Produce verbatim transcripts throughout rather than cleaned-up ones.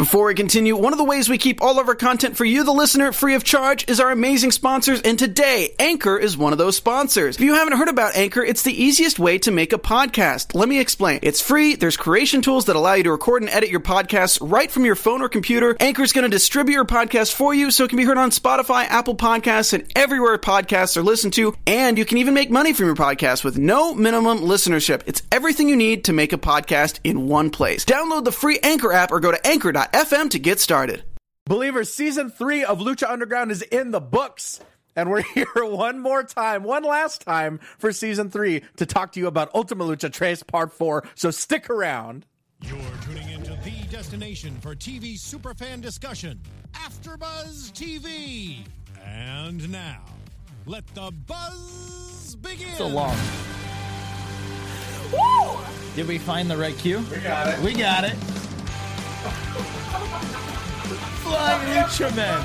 Before we continue, one of the ways we keep all of our content for you, the listener, free of charge is our amazing sponsors, and today, Anchor is one of those sponsors. If you haven't heard about Anchor, it's the easiest way to make a podcast. Let me explain. It's free, there's creation tools that allow you to record and edit your podcasts right from your phone or computer. Anchor's going to distribute your podcast for you so it can be heard on Spotify, Apple Podcasts, and everywhere podcasts are listened to, and you can even make money from your podcast with no minimum listenership. It's everything you need to make a podcast in one place. Download the free Anchor app or go to anchor dot f m to get started. Believers, season three of Lucha Underground is in the books, and we're here one more time, one last time for season three to talk to you about Ultima Lucha Tres Part four, so stick around. You're tuning into the destination for T V superfan discussion, AfterBuzz T V. And now, let the buzz begin. So long. Woo! Did we find the right cue? We got it. We got it. Flying Lucha Men.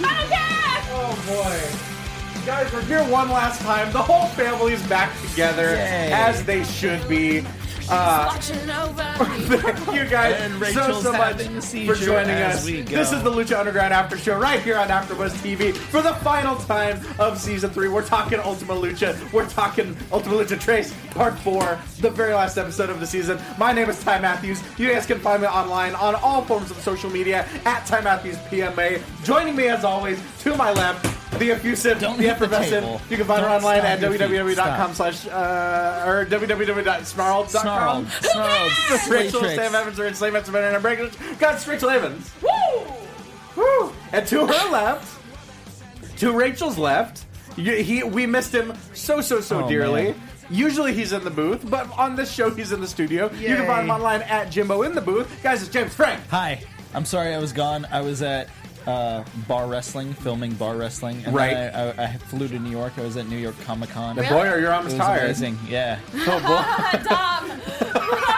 Oh boy. Guys, we're here one last time. The whole family's back together, Yay. as they should be. Uh, thank you guys And so, Rachel's so much having a for seizure joining as us. we go. This is the Lucha Underground After Show right here on AfterBuzz T V for the final time of season three. We're talking Ultima Lucha. We're talking Ultima Lucha Tres Part four, the very last episode of the season. My name is Ty Matthews. You guys can find me online on all forms of social media at Ty Matthews P M A. Joining me as always, to my left, the effusive, Don't the hit the effervescent. table. You can find her Don't online stomp at your feet. www.com slash uh, or www dot snarled dot com. Snarled. Snarled. Rachel, Matrix. Sam Evans, or Slave Evans, and Breakers. God, it's Rachel Evans. Woo! Woo! And to her left, to Rachel's left, you, he we missed him so, so, so Oh, dearly. man. Usually he's in the booth, but on this show he's in the studio. You can find him online at Jimbo in the booth. Guys, it's James Frank. Hi. I'm sorry I was gone. I was at uh, bar wrestling, filming bar wrestling. And Right. then I, I, I flew to New York. I was at New York Comic Con. And boy, are your arms It was tired. amazing. Yeah. Oh, boy.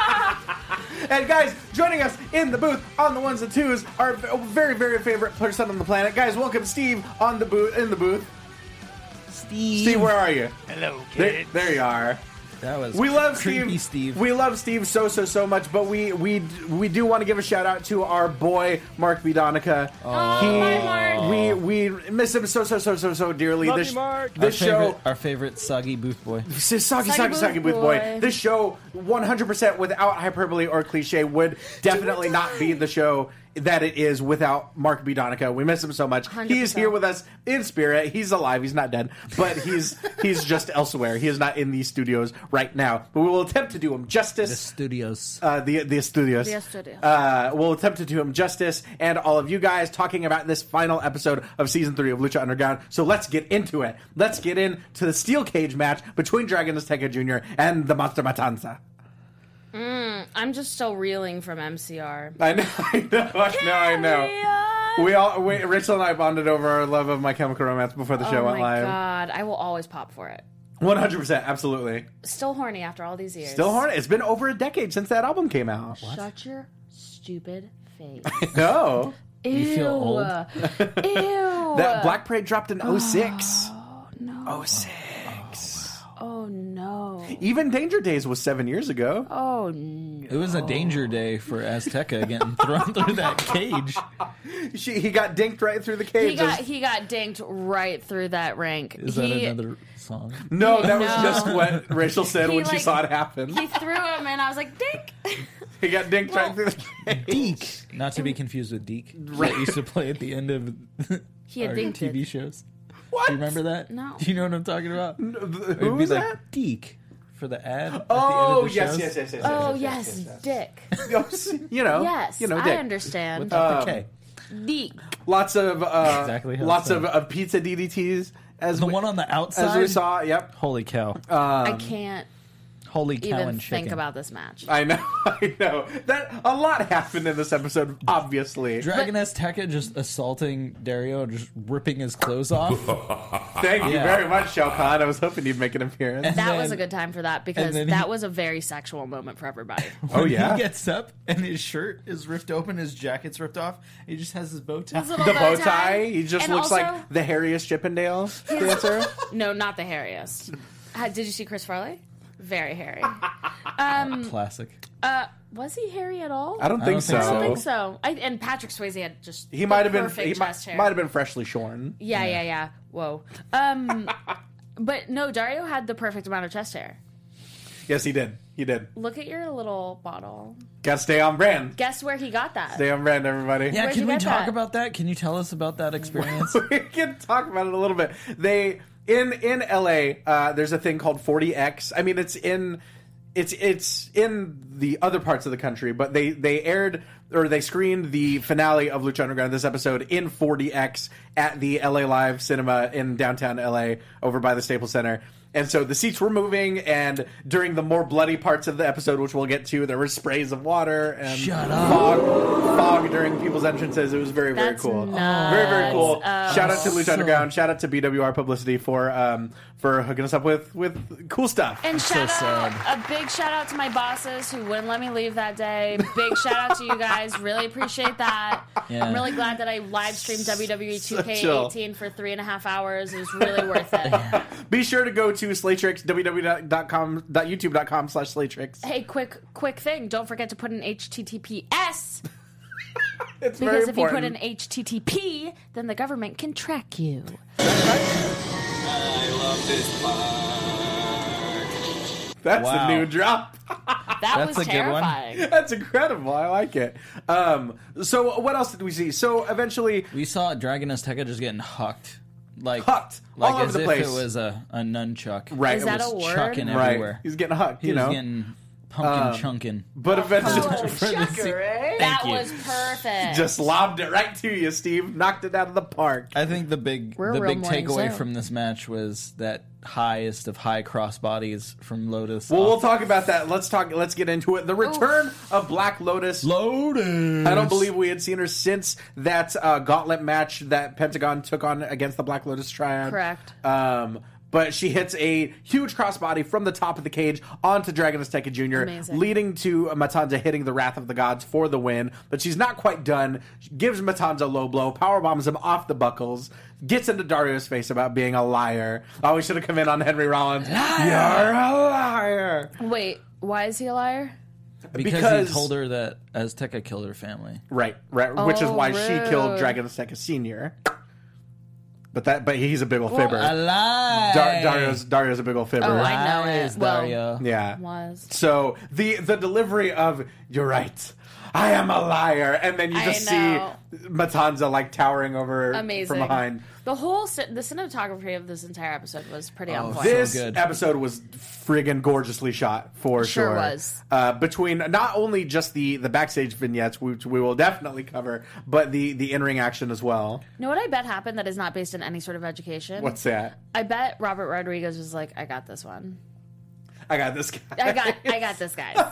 And guys, joining us in the booth on the ones and twos, our very, very favorite person on the planet. Guys, welcome Steve on the booth in the booth. Steve. Steve, where are you? Hello, There, there you are. That was We love creepy Steve. Steve. We love Steve so so so much, but we we we do want to give a shout out to our boy Mark Bidonica. Oh, he, hi, Mark. we we miss him so so so so so dearly. Love this you, Mark. our this favorite, show. our favorite soggy booth boy. Soggy, soggy, Soggy soggy, Booth booth boy. boy. This show, one hundred percent without hyperbole or cliche, would definitely not be the show that it is without Mark Bidonica. We miss him so much. one hundred percent. He's here with us in spirit. He's alive. He's not dead, but he's he's just elsewhere. He is not in these studios right now. But we will attempt to do him The justice. studios. Uh, the the studios. The studios. Uh, we'll attempt to do him justice, and all of you guys talking about this final episode of season three of Lucha Underground. So let's get into it. Let's get into the steel cage match between Dragon Azteca Junior and the Monster Matanza. I'm just still reeling from M C R. I know, I know, I know, I know. We all, we, Rachel and I bonded over our love of My Chemical Romance before the show Oh went my live. god, I will always pop for it. One hundred percent, absolutely. Still horny after all these years. Still horny. It's been over a decade since that album came out. Shut your stupid face. No, Ew. You feel old? Ew. that Black Parade dropped in oh six. Oh no. oh six. Oh no. Even Danger Days was seven years ago. Oh no. It was a danger day for Azteca getting thrown through that cage. She, he got dinked right through the cage. He got he got dinked right through that rank. Is that he, another song? no, that was No. just what Rachel said He, when she like- saw it happen. He threw him and I was like, dink. He got dinked Well- right through the cage. Deke. Not to be confused with Deke. That used to play at the end of He had our dinked T V it. shows. What? Do you remember that? No. Do you know what I'm talking about? Who It'd be was like that? Deke for the ad. at Oh, the end of the yes, shows. yes, yes, yes, yes. Oh yes, yes, yes, dick. yes. You know, Yes, you know, I dick. understand. Without Um, the K. Dick. Lots of uh, Exactly how lots it's of, said. of pizza D D Ts as The we, one on the as outside. we saw. Yep. Holy cow! I can't Holy cow even and think chicken. about this match. I know. I know that a lot happened in this episode. Obviously, Dragon Azteca just assaulting Dario, just ripping his clothes off. thank you Yeah. very much, Shao Kahn. I was hoping you'd make an appearance. And That then- was a good time for that because then that he- was a very sexual moment for everybody. Oh, When yeah? he gets up and his shirt is ripped open, his jacket's ripped off. He just has his bow tie. His little The bow bow tie. He just And looks also- like the hairiest Chippendale dancer. No, not the hairiest. Uh, Did you see Chris Farley? Very hairy. Um, Classic. uh, Was he hairy at all? I don't I think don't so. think I so. don't think so. I, and Patrick Swayze had just He the might have been. perfect He might, chest hair. might have been freshly shorn. Yeah, yeah, yeah. Whoa. Um, but no, Dario had the perfect amount of chest hair. Yes, he did. He did. Look at your little bottle. Gotta stay on brand. Guess where he got that? Stay on brand, everybody. Yeah, Where'd can you we get talk that? about that? Can you tell us about that experience? We can talk about it a little bit. They in in L A. Uh, there's a thing called forty X. I mean, it's in it's it's in the other parts of the country, but they they aired or they screened the finale of Lucha Underground this episode in forty X at the L A Live Cinema in downtown L A over by the Staples Center. And so the seats were moving, and during the more bloody parts of the episode, which we'll get to, there were sprays of water and Shut up. fog, fog during people's entrances. It was very, very That's cool. nuts. Very, very cool. Oh. Shout out to Lucha So- Underground. Shout out to B W R Publicity for um, for hooking us up with, with cool stuff. And so shout out, sad. a big shout out to my bosses who wouldn't let me leave that day. Big shout out to you guys. Really appreciate that. Yeah. I'm really glad that I live streamed W W E two K eighteen for three and a half hours. It was really worth it. Be sure to go to Slaytrix, w w w dot com dot youtube dot com slash Slaytrix. Hey, quick, quick thing. Don't forget to put an H T T P S It's very because if you put important. an H T T P, then the government can track you. That's Wow. a new drop. That That's was a good one. terrifying. That's incredible. I like it. Um, so what else did we see? So eventually, We saw Dragon Azteca just getting hucked. Like, Hucked. like All over as the if place. it was a, a nunchuck. right? Is it that was a word? Chucking right. everywhere. He's getting hucked, He you was know. getting pumpkin chunking. But eventually, That you. was perfect. just lobbed it right to you, Steve. Knocked it out of the park. I think the big We're the real big morning takeaway zoo. from this match was that highest of high crossbodies from Lotus. Well, we'll off- talk about that. Let's talk. Let's get into it. The return of Black Lotus. Lotus. I don't believe we had seen her since that uh, gauntlet match that Pentagon took on against the Black Lotus Triad. Correct. Um, but she hits a huge crossbody from the top of the cage onto Dragon Azteca Junior, Amazing. leading to Matanza hitting the Wrath of the Gods for the win. But she's not quite done. She gives Matanza a low blow, powerbombs him off the buckles, gets into Dario's face about being a liar. Oh, we should have come in on Henry Rollins. Liar. You're a liar. Wait, why is he a liar? because, because- he told her that Azteca killed her family. Right, right. Which is Oh, why she killed rude. Dragon Azteca Senior. But that, but he's a big old Well, fibber. A lie. Dar- Dario's Dario's a big old fibber. Oh, I know it. Lies, Well, Dario. Yeah. Was. So the the delivery of "You're right, I am a liar," and then you I just know. see Matanza like towering over Amazing. from behind. The whole ci- the cinematography of this entire episode was pretty on point. This good. episode was friggin' gorgeously shot for Sure sure. was. Uh, between not only just the the backstage vignettes, which we will definitely cover, but the the in ring action as well. You know what I bet happened that is not based in any sort of education? What's that? I bet Robert Rodriguez was like, I got this one. I got this guy. I got I got this, guys.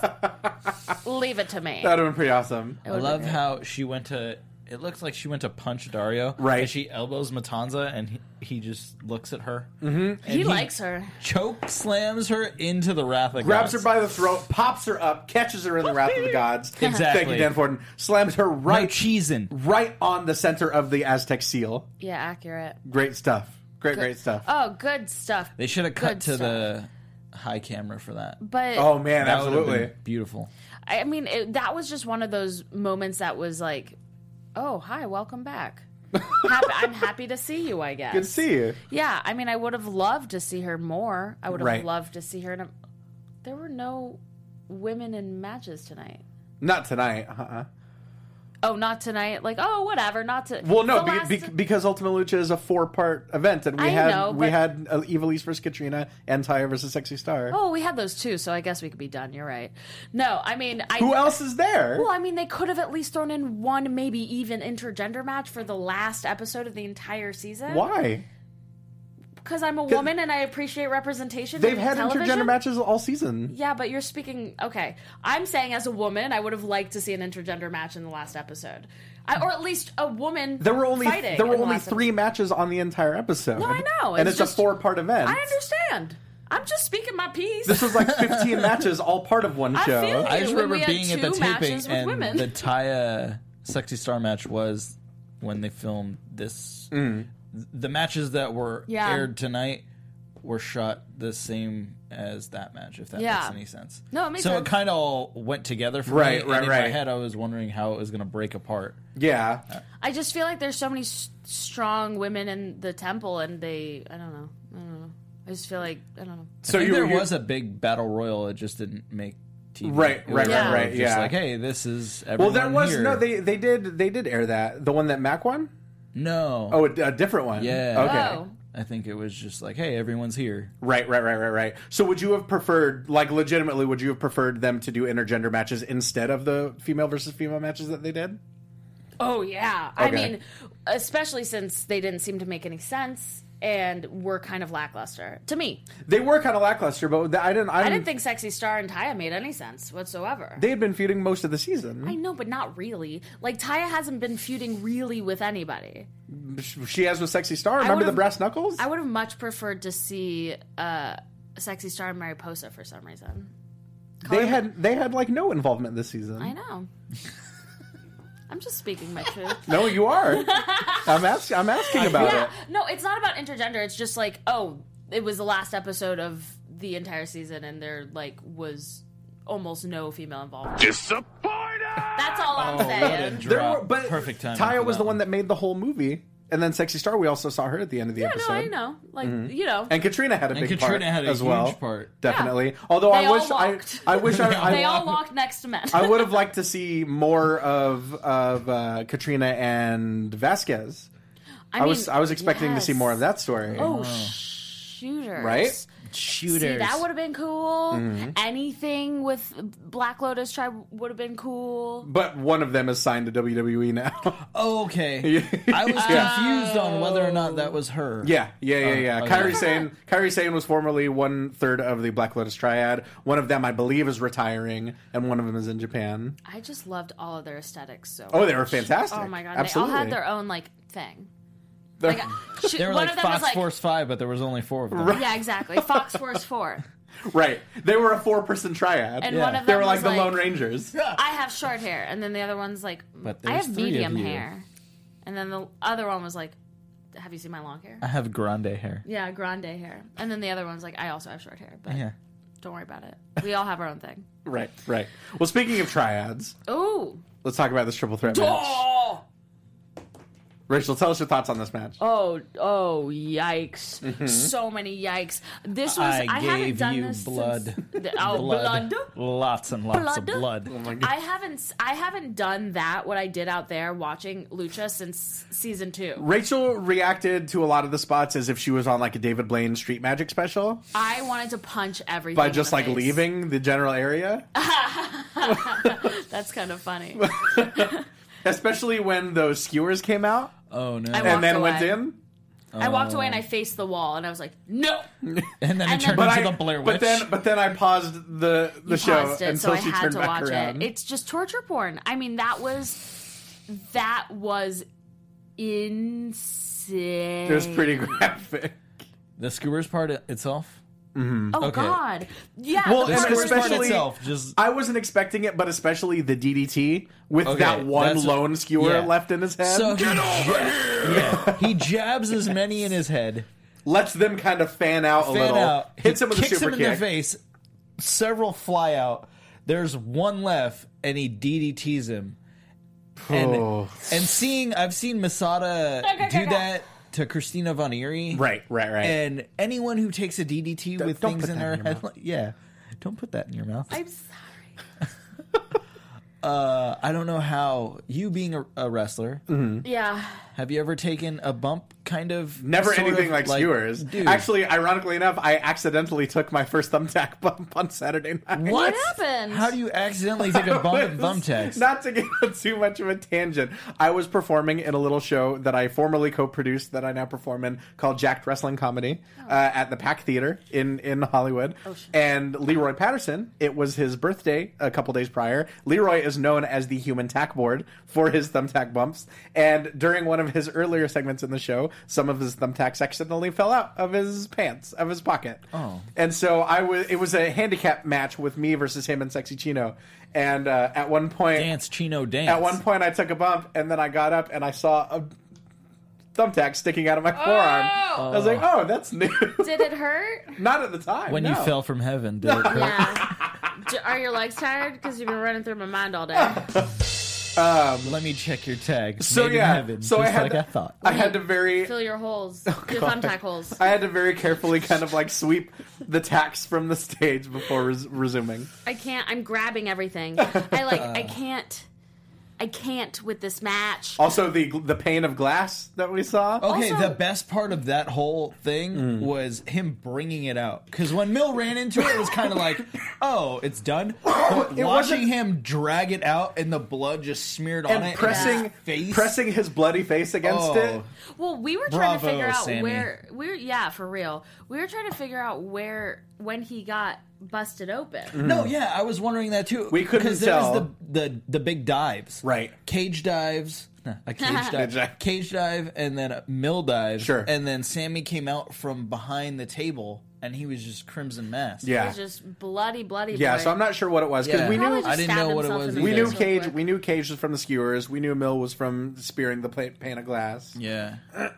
Leave it to me. That would have been pretty awesome. It I would've love been great. how she went to. It looks like she went to punch Dario. Right. And she elbows Matanza, and he, he just looks at her. Mm-hmm. he, likes her. Choke slams her into the Wrath of Grabs her Gods. by the throat, pops her up, catches her in the Wrath of the Gods. Exactly. Thank you, Dan Forden. Slams her No right, cheesing. right on the center of the Aztec seal. Yeah, accurate. Great stuff. Great, great stuff. Oh, good stuff. They should have cut Good to stuff. the high camera for that. But Oh man, That would have absolutely. been beautiful. I mean, it, that was just one of those moments that was like, oh, hi, welcome back. happy, I'm happy to see you, I guess. Good to see you. Yeah, I mean, I would have loved to see her more. I would have Right. loved to see her in a... There were no women in matches tonight. Not tonight. Uh-uh. Oh, not tonight? Like, oh, whatever, not to... Well, no, The be, last- be, because Ultima Lucha is a four-part event, and we I had know, we but- had uh, Evilise versus Katrina and Taya versus Sexy Star. Oh, we had those too, so I guess we could be done. You're right. No, I mean... I, Who else is there? Well, I mean, they could have at least thrown in one, maybe even intergender match for the last episode of the entire season. Why? Because I'm a woman and I appreciate representation. They've in had television. intergender matches all season. Yeah, but you're speaking... Okay. I'm saying as a woman, I would have liked to see an intergender match in the last episode. I, or at least a woman There were only fighting there were in the only last three matches on the entire episode. No, I know. and It's it's, just- a four-part event. I understand. I'm just speaking my piece. This was like fifteen matches, all part of one I show. feel I just when remember we had being at the two taping, matches with and women. the Taya Sexy Star match was when they filmed this. Mm. The matches that were Yeah. aired tonight were shot the same as that match, if that Yeah. makes any sense. No, it makes so sense. it kind of all went together for Right, me. right, and in right. my head, I was wondering how it was going to break apart. Yeah. I just feel like there's so many s- strong women in the temple, and they, I don't know, I don't know. I just feel like I don't know. So I think you there you- was a big battle royal. It just didn't make T V. Right, It right, was right, more right, of just yeah. like, hey, this is Well, everyone there was here. no. They they did they did air that the one that Mac won. no. Oh, a, a different one. Yeah. Okay. Oh. I think it was just like, hey, everyone's here. Right, right, right, right, right. So would you have preferred, like, legitimately, would you have preferred them to do intergender matches instead of the female versus female matches that they did? Oh yeah, I Okay. mean, especially since they didn't seem to make any sense and were kind of lackluster to me. They were kind of lackluster, but I didn't. I, I didn't, didn't think Sexy Star and Taya made any sense whatsoever. they had been feuding most of the season. I know, but not really. Like Taya hasn't been feuding really with anybody. She has with Sexy Star. Remember the would've- brass knuckles? I would have much preferred to see uh, Sexy Star and Mariposa for some reason. they had they had like no involvement this season. I know. I'm just speaking my truth. No, you are. I'm asking. I'm asking about Yeah, it. no, it's not about intergender. It's just like, oh, it was the last episode of the entire season, and there like was almost no female involvement. Disappointed! That's all I'm Oh, what a saying. dr- There Drop. were, but Perfect timing Taya for was that the one one. that made the whole movie, and then Sexy Star. We also saw her at the end of the Yeah, episode. no, I know. Like, you know. And Katrina had a And big Katrina part had a as huge well. part. Definitely. Although They I all wish I, walked. I wish I, they I, all walked next to men. I would have liked to see more of of uh, Katrina and Vasquez. I, mean, was I was expecting yes. to see more of that story. Oh, shooters. Right? Shooters. See, that would have been cool. Mm-hmm. Anything with Black Lotus tribe would have been cool. But one of them is signed to W W E now. Oh, okay. I was confused on whether or not that was her. Yeah, yeah, yeah, yeah. okay. Kairi Sane, Kairi Sane was formerly one third of the Black Lotus Triad. One of them, I believe, is retiring, and one of them is in Japan. I just loved all of their aesthetics so Oh, they were much. fantastic. Oh my god, Absolutely. they all had their own like thing. They're- Like, shoot, They were one like of them Fox was like, Force five, but there was only four of them. yeah, exactly. Fox Force Four, right. They were a four-person triad. and Yeah. one of them They were like was the like, Lone Rangers. I have short hair, and then the other one's like, But I there's have three of medium you. hair, and then the other one was like, have you seen my long hair? I have grande hair. Yeah, grande hair, and then the other one's like, I also have short hair, but Yeah. don't worry about it. We all have our own thing. Right, right. Well, speaking of triads, Ooh. let's talk about this triple threat match. Oh, Rachel, tell us your thoughts on this match. oh, oh, yikes. So many yikes. This was, I I, haven't gave done you this blood. Since, oh, blood. Lots and lots of Blood? blood. Oh my God. I haven't, I haven't done that, what I did out there watching Lucha since season two. Rachel reacted to a lot of the spots as if she was on like a David Blaine Street Magic special I wanted to punch everything by in just the like face. leaving the general area. That's kind of funny. Especially when those skewers came out Oh, no. I and walked then away. went in. I walked away and I faced the wall and I was like, no. And then it And turned But into I, the Blair Witch. but then, but then I paused the the You show paused it, until so I she had turned to back watch around. it. It's just torture porn. I mean, that was that was insane. It was pretty graphic. the skewers part itself? Oh okay. God, yeah. Well, the and part skewers where- part especially itself, just- I wasn't expecting it, but especially the D D T with Okay, that one that's- lone skewer yeah. left in his head. So he, yeah, he jabs as many in his head, Lets them kind of fan out a fan little. out, Hits he him with a kicks super him in kick. the face. Several fly out. There's one left, and he D D Ts him. And Oh. and seeing, I've seen Masada do that to Christina Von Eerie. Right, right, right. And anyone who takes a D D T with don't things put in that their in your head, mouth. like- yeah, don't put that in your mouth. I'm sorry. Uh, I don't know how you being a, a wrestler. Yeah. Have you ever taken a bump? Kind of. Never sort anything of, like skewers. Dude, Actually, ironically enough, I accidentally took my first thumbtack bump on Saturday night. What happened? how do you accidentally take a bump in thumbtacks? Not to get on too much of a tangent, I was performing in a little show that I formerly co-produced that I now perform in called Jacked Wrestling Comedy uh, at the Pack Theater in, in Hollywood. Oh, shit. And Leroy Patterson, it was his birthday a couple days prior. Leroy is known as the human tack board for his thumbtack bumps. And during one of his earlier segments in the show, some of his thumbtacks accidentally fell out of his pants, of his pocket. Oh. And so I was. It was a handicap match with me versus him and Sexy Chino. And uh, at one point, Dance, Chino, dance. at one point, I took a bump, and then I got up and I saw a thumbtack sticking out of my forearm. I was like, oh, that's new. Did it hurt? Not at the time. When no. you fell from heaven, did it hurt? Yeah. D- Are your legs tired? Because you've been running through my mind all day. Let me check your tag. So, Made in yeah. heaven, So I just had like to- I thought. I had to very... Fill your holes. your God. thumbtack holes. I had to very carefully kind of like sweep the tacks from the stage before res- resuming. I can't. I'm grabbing everything. I like. I can't. I can't with this match. Also, the the pane of glass that we saw. Okay, Also- the best part of that whole thing Mm. was him bringing it out. Because when Mill ran into it, it was kind of like, oh, it's done. But It watching wasn't- him drag it out and the blood just smeared on and it, pressing and his face, pressing his bloody face against Oh. it. Well, we were trying to Bravo, figure out Sammy. where we're. Yeah, for real. We were trying to figure out where when he got busted open. No, yeah, I was wondering that too. We couldn't because there tell. was the, the the big dives, Right. Cage dives, no, a cage Cage dive, dive. cage dive, and then a mill dive. Sure. And then Sammy came out from behind the table, and he was just crimson masked. It Yeah, was just bloody, bloody. yeah. boy. So I'm not sure what it was because Yeah. we Probably knew just I didn't stabbed know what it himself was in the we either. knew face real Cage. quick. We knew Cage was from the skewers. We knew Mill was from spearing the pla- pane of glass. Yeah,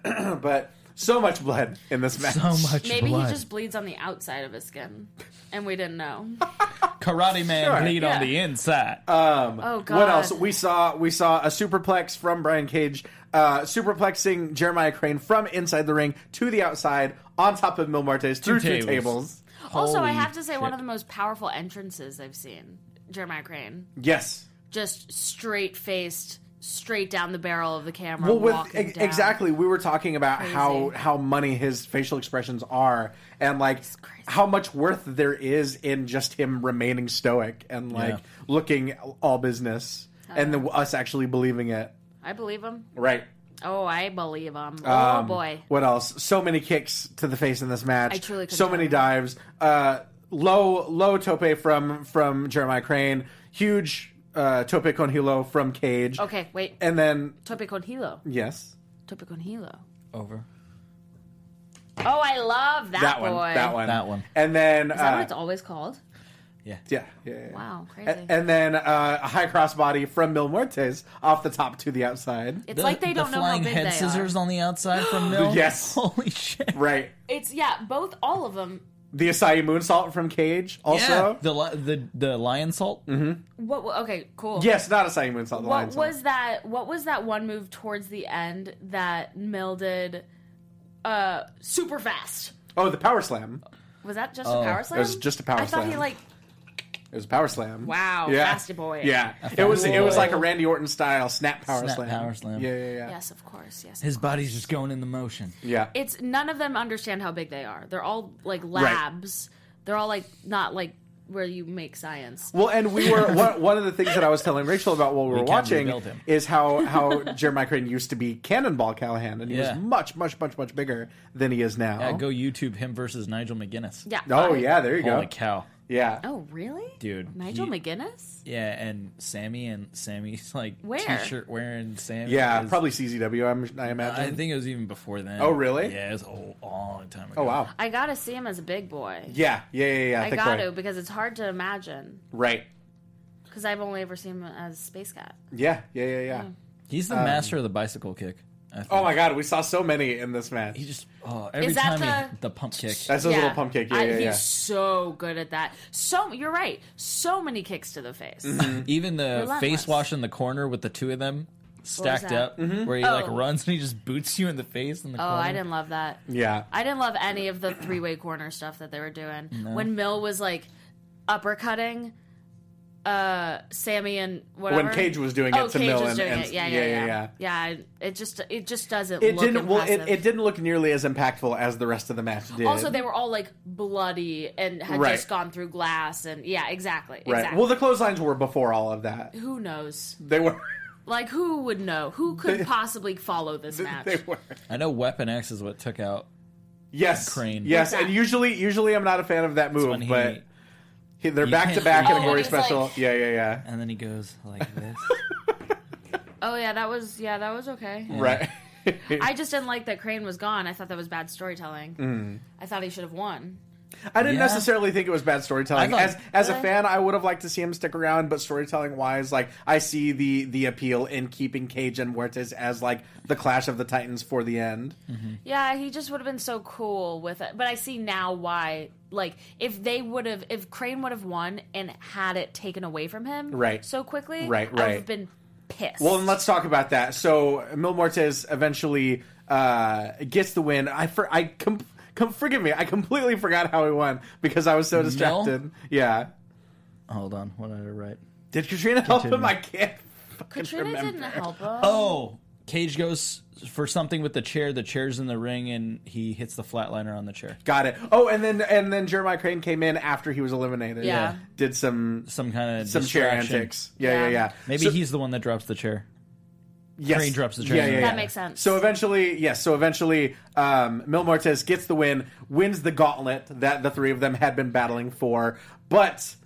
But so much blood in this match. so much Maybe blood. he just bleeds on the outside of his skin, and we didn't know. Karate Man Sure. bleed Yeah. on the inside. Oh God! What else? We saw we saw a superplex from Brian Cage, uh, superplexing Jeremiah Crane from inside the ring to the outside on top of Mil Martes through two tables. tables. Also, I Holy have to say, one shit. of the most powerful entrances I've seen. Jeremiah Crane, Yes. just straight faced, straight down the barrel of the camera. Well, with walking e- down. exactly, we were talking about Crazy. how how money his facial expressions are, and like crazy. how much worth there is in just him remaining stoic and like Yeah. looking all business, and the, us actually believing it. I believe him. Right. Oh, I believe him. Oh Um, boy. What else? So many kicks to the face in this match. I truly couldn't so tell many you. dives. Uh, low low tope from from Jeremiah Crane. Huge uh, tope con hilo from Cage. Okay, wait. And then Tope con hilo. yes, Tope con hilo. Over Oh, I love that, that boy. one. That one. that one. And then Is that uh, what it's always called? Yeah. yeah, yeah, yeah. Wow, crazy. A- And then uh, a high crossbody from Mil Muertes off the top to the outside. It's The- like they don't the know how flying big head they scissors are. on the outside from Mill. Yes. Holy shit. Right. It's yeah, both all of them. The Acai moonsault from Cage also. Yeah. The li- the the lion salt. Mm-hmm. What? what- Okay, cool. Yes, not Acai moonsault. The lion What salt. was that? What was that one move towards the end that Mill did? Uh, super fast. Oh, the power slam. Was that just Oh, a power it slam? was just a power I thought he slam. like. It was a power slam. Wow, Yeah. fasty boy. Yeah, A it was. fasty It was boy. like a Randy Orton style snap power Snap slam. power slam. Yeah, yeah, yeah. Yes, of course. Yes. His of course. body's just going in the motion. Yeah. It's none of them understand how big they are. They're all like labs. They're all like not like where you make science. Well, and we were one, one of the things that I was telling Rachel about while we were can't watching rebuild him. is how how Jeremiah Crane used to be Cannonball Callahan, and he Yeah. was much, much, much, much bigger than he is now. Yeah, go YouTube him versus Nigel McGuinness. Yeah. Oh I- yeah, there you Holy go. cow. Yeah. Oh really? Dude. Nigel he- McGuinness? Yeah, and Sammy and Sammy's like Where? t-shirt wearing Sammy. Yeah, is- probably C Z W. I'm, I imagine. I think it was even before then. Oh, really? Yeah, it was a whole- long time ago. Oh wow. I gotta see him as a big boy. Yeah, yeah, yeah, yeah. I thick got boy. to because it's hard to imagine. Right. Because I've only ever seen him as Space Cat. Yeah, yeah, yeah, yeah. He's the master of the bicycle kick. I think. Oh my God, we saw so many in this match. He just oh every Is that time the- he the pump kick. That's a little pump kick. Yeah, I- yeah, he's yeah. so good at that. So you're right. So many kicks to the face. Mm-hmm. Even the Relentless. face wash in the corner with the two of them stacked that? up, Mm-hmm. where he like Oh. runs and he just boots you in the face in the Oh, corner. I didn't love that. Yeah. I didn't love any of the three way corner stuff that they were doing. When Mill was like uppercutting uh, Sammy and whatever. When Cage was doing it oh, to Cage Mill was and- doing and- it. Yeah, yeah, yeah, yeah, yeah, yeah. yeah. I- It just it just doesn't. It look didn't. Well, it, impressive. it didn't look nearly as impactful as the rest of the match did. Also, they were all like bloody and had Right. just gone through glass, and yeah, exactly, right. exactly. Well, the clotheslines were before all of that. Who knows? They were. Like, who would know? Who could possibly follow this match? They were. I know Weapon X is what took out. Yes. Crane. Yes, What's and that? usually, usually I'm not a fan of that move, when he- but he, they're You back to can't- back in Oh, a glory he's special. like- yeah, yeah, yeah. And then he goes like this. Oh yeah, that was yeah, that was okay. Right. I just didn't like that Crane was gone. I thought that was bad storytelling. Mm. I thought he should have won. I didn't Yeah. necessarily think it was bad storytelling. I As thought- as a Really? fan, I would have liked to see him stick around, but storytelling wise, like I see the the appeal in keeping Cage and Muertes as like the Clash of the Titans for the end. Yeah, he just would have been so cool with it. But I see now why. Like, if they would have, if Crane would have won and had it taken away from him, Right. so quickly, Right, I would right. have been pissed. Well, and let's talk about that. So Mil Muertes eventually uh, gets the win. I for I com- com- forgive me, I completely forgot how he won because I was so distracted. Yeah, Hold on, what did I write? did Katrina help him? Continue. I can't. fucking Katrina remember. didn't help him. Oh, Cage goes for something with the chair. The chair's in the ring, and he hits the flatliner on the chair. Got it. Oh, and then and then Jeremiah Crane came in after he was eliminated. Yeah. did some Some kind of some chair distraction. antics. Yeah, yeah, Yeah. yeah. Maybe So- he's the one that drops the chair. yes. Crane drops the chair. Yeah, yeah, That yeah. makes sense. So eventually, yes. So eventually, um, Mil Muertes gets the win, wins the gauntlet that the three of them had been battling for. But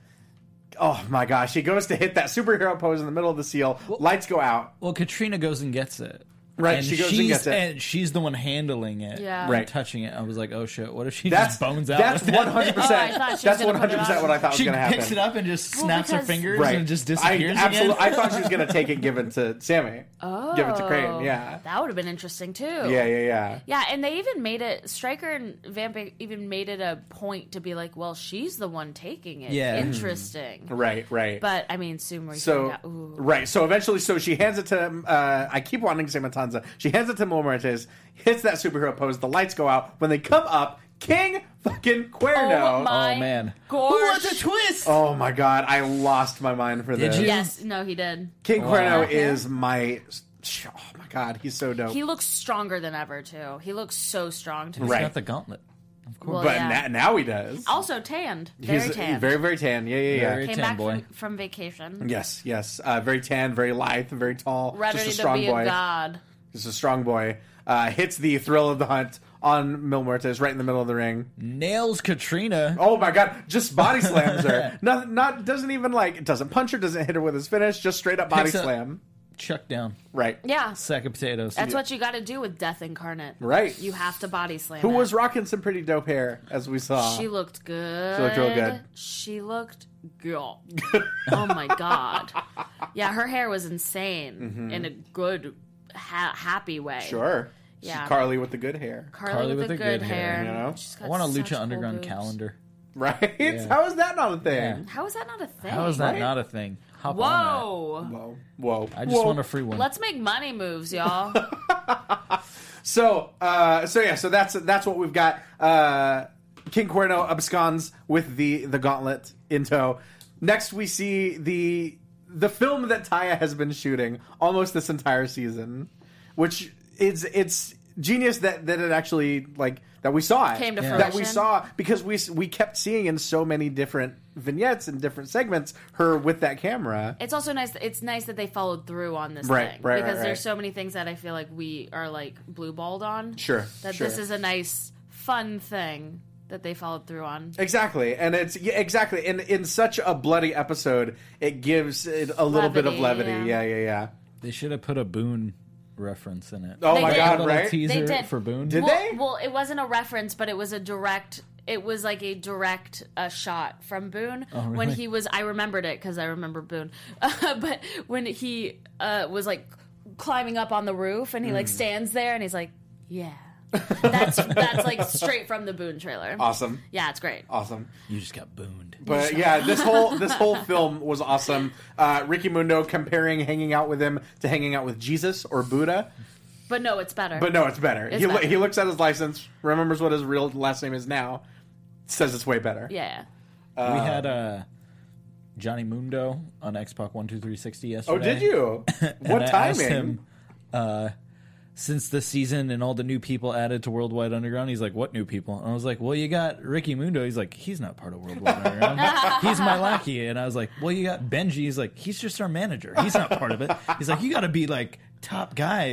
oh my gosh, he goes to hit that superhero pose in the middle of the seal. Lights go out. Well, Katrina goes and gets it. Right, and she goes and she's, gets it. And she's the one handling it. Yeah. and Right. touching it. I was like, oh shit, what if she That's just bones out? That's with it? one hundred Oh, I percent. thought she was That's gonna one put it hundred percent on. what I thought was She going to happen. picks it up and just Well, snaps her because- fingers Right, and just disappears I, absolutely, again. I thought she was going to take it, give it to Sammy. Oh, Give it to Crane. Yeah, that would have been interesting too. yeah, yeah, yeah. Yeah, and they even made it. Stryker and Vamp even made it a point to be like, "Well, she's the one taking it." Yeah. Interesting. Right, right. But I mean, soon we So found out. Ooh. right, so eventually, so she hands it to. Uh, I keep wanting to say Matanza. She hands it to Mil Muertes, hits that superhero pose. The lights go out. When they come up, King fucking Cuerno. Oh my Oh, man. gosh. What a twist! Oh my god, I lost my mind for Did this. you? Yes, no, he did. King Wow. Cuerno is my. Oh my god, he's so dope. He looks stronger than ever too. He looks so strong to me. He's Right. got the gauntlet. Of course. Well, but yeah. na- now he does. Also tanned, very he's tanned. very, very tan. Yeah, yeah, yeah. Very Came tan back boy. from, from vacation, Yes, yes. Uh, very tan, very lithe, very tall. ready just a to strong be boy. a god. Just a strong boy. Uh, hits the thrill of the hunt on Mil Muertes right in the middle of the ring. Nails Katrina. Oh my god! Just body slams her. Not, not doesn't even like doesn't punch her. Doesn't hit her with his finish. Just straight up body Picks up- slam. Chuck down. Right. Yeah, Sack of potatoes. that's what you got to do with Death Incarnate. Right. You have to body slam. Who it. was rocking some pretty dope hair, as we saw. She looked good. She looked real good. She looked good. Oh my god. Yeah, her hair was insane in a good, ha- happy way. Mm-hmm. Sure. Yeah. She's Carly with the good hair. Carly, Carly with, the good, hair. you know? She's I got want a such Lucha cool Underground boobs. calendar. Right? Yeah. How is that not a thing? Yeah. How is that not a thing? How is that Right? not a thing? Hop on Whoa. Whoa. Whoa. that. I just Whoa. want a free one. Let's make money moves, y'all. So, uh, so yeah, so that's that's what we've got. Uh, King Cuerno absconds with the the gauntlet in tow. Next, we see the the film that Taya has been shooting almost this entire season, which is it's genius that that it actually like that we saw it Came to that we fruition. saw because we we kept seeing in so many different vignettes and different segments her with that camera. It's also nice. It's nice that they followed through on this Right, thing right, right, because right. there's so many things that I feel like we are like blue balled on. Sure, That sure. this is a nice, fun thing that they followed through on. Exactly, and it's yeah, exactly in in such a bloody episode, it gives it a little bit of Levity, levity. yeah. Yeah, yeah, yeah. They should have put a Boone reference in it. Oh They my did. god, a little right? teaser They did. for Boone. Did well, they? Well, it wasn't a reference, but it was a direct. It was like a direct uh, shot from Boone Oh, when really? he was. I remembered it because I remember Boone. Uh, but when he uh, was like climbing up on the roof and he Mm. like stands there and he's like, "Yeah." that's that's like straight from the Boone trailer. Awesome, Yeah, it's great. awesome. You just got booned. But yeah, this whole this whole film was awesome. Uh, Ricky Mundo comparing hanging out with him to hanging out with Jesus or Buddha. But no, it's better. But no, it's better. It's he lo- better. he looks at his license, remembers what his real last name is now, says it's way better. yeah. we had uh, Johnny Mundo on Xbox One Two Three Sixty yesterday. Oh, did you? And What I asked timing? him, uh, since the season and all the new people added to Worldwide Underground, he's like, "What new people?" And I was like, "Well, you got Ricky Mundo." He's like, "He's not part of Worldwide Underground. He's my lackey." And I was like, "Well, you got Benji." He's like, "He's just our manager. He's not part of it." He's like, "You got to be like top guys."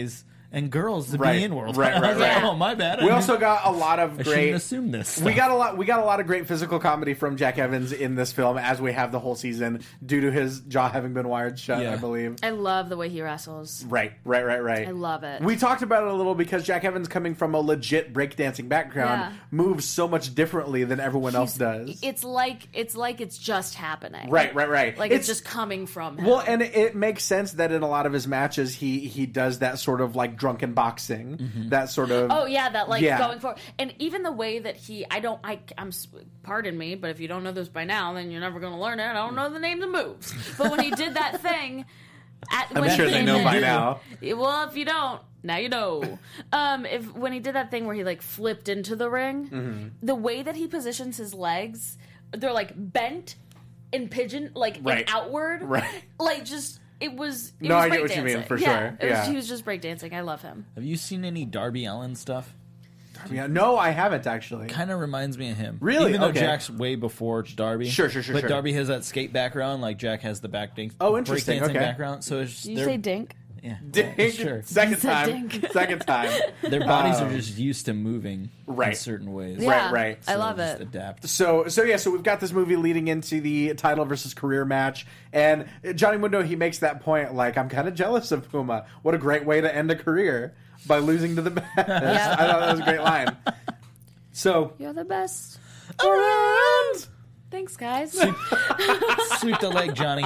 and girls to Right. be in World Right, Wide. right, I was like, right. oh, my bad. We I also didn't- got a lot of I great. shouldn't assume this. We stuff. got a lot. We got a lot of great physical comedy from Jack Evans in this film, as we have the whole season, due to his jaw having been wired shut. Yeah. I believe. I love the way he wrestles. Right, right, right, right. I love it. We talked about it a little because Jack Evans, coming from a legit breakdancing background, Yeah. moves so much differently than everyone else does. It's like it's like it's just happening. Right, right, right. Like it's, just coming from him. Well, and it, it makes sense that in a lot of his matches, he he does that sort of like drunken boxing, Mm-hmm. that sort of. Oh yeah, that like Yeah. going forward, and even the way that he, I don't, I, I'm, pardon me, but if you don't know this by now, then you're never going to learn it. I don't know the names of moves, but when he did that thing, at, I'm when sure he they came know in- by now. Well, if you don't, now you know. Um, if when he did that thing where he like flipped into the ring, Mm-hmm. the way that he positions his legs, they're like bent and pigeon, like and Right. outward, Right. Like just. It was. It No, was I get what you mean, breakdancing. for yeah, sure. It was, Yeah. he was just breakdancing. I love him. Have you seen any Darby Allin stuff? Yeah, no, I haven't actually. Kind of reminds me of him. Really? Even though Okay. Jack's way before Darby. Sure, sure, sure, But sure. Darby has that skate background, like Jack has the back dance. Oh, interesting, breakdancing okay. background. So it's Did you they're- say dink? Yeah, Ding. well, sure. Second You said time. ding. Second time. Their bodies Um, are just used to moving right. in certain ways. Yeah, Right, right. I So love just it. Adapt. So, so yeah, so we've got this movie leading into the title versus career match, and Johnny Mundo, he makes that point, like, I'm kind of jealous of Puma. What a great way to end a career, by losing to the best. I thought that was a great line. So, You're the best. around. Thanks, guys. Sweep the leg, Johnny.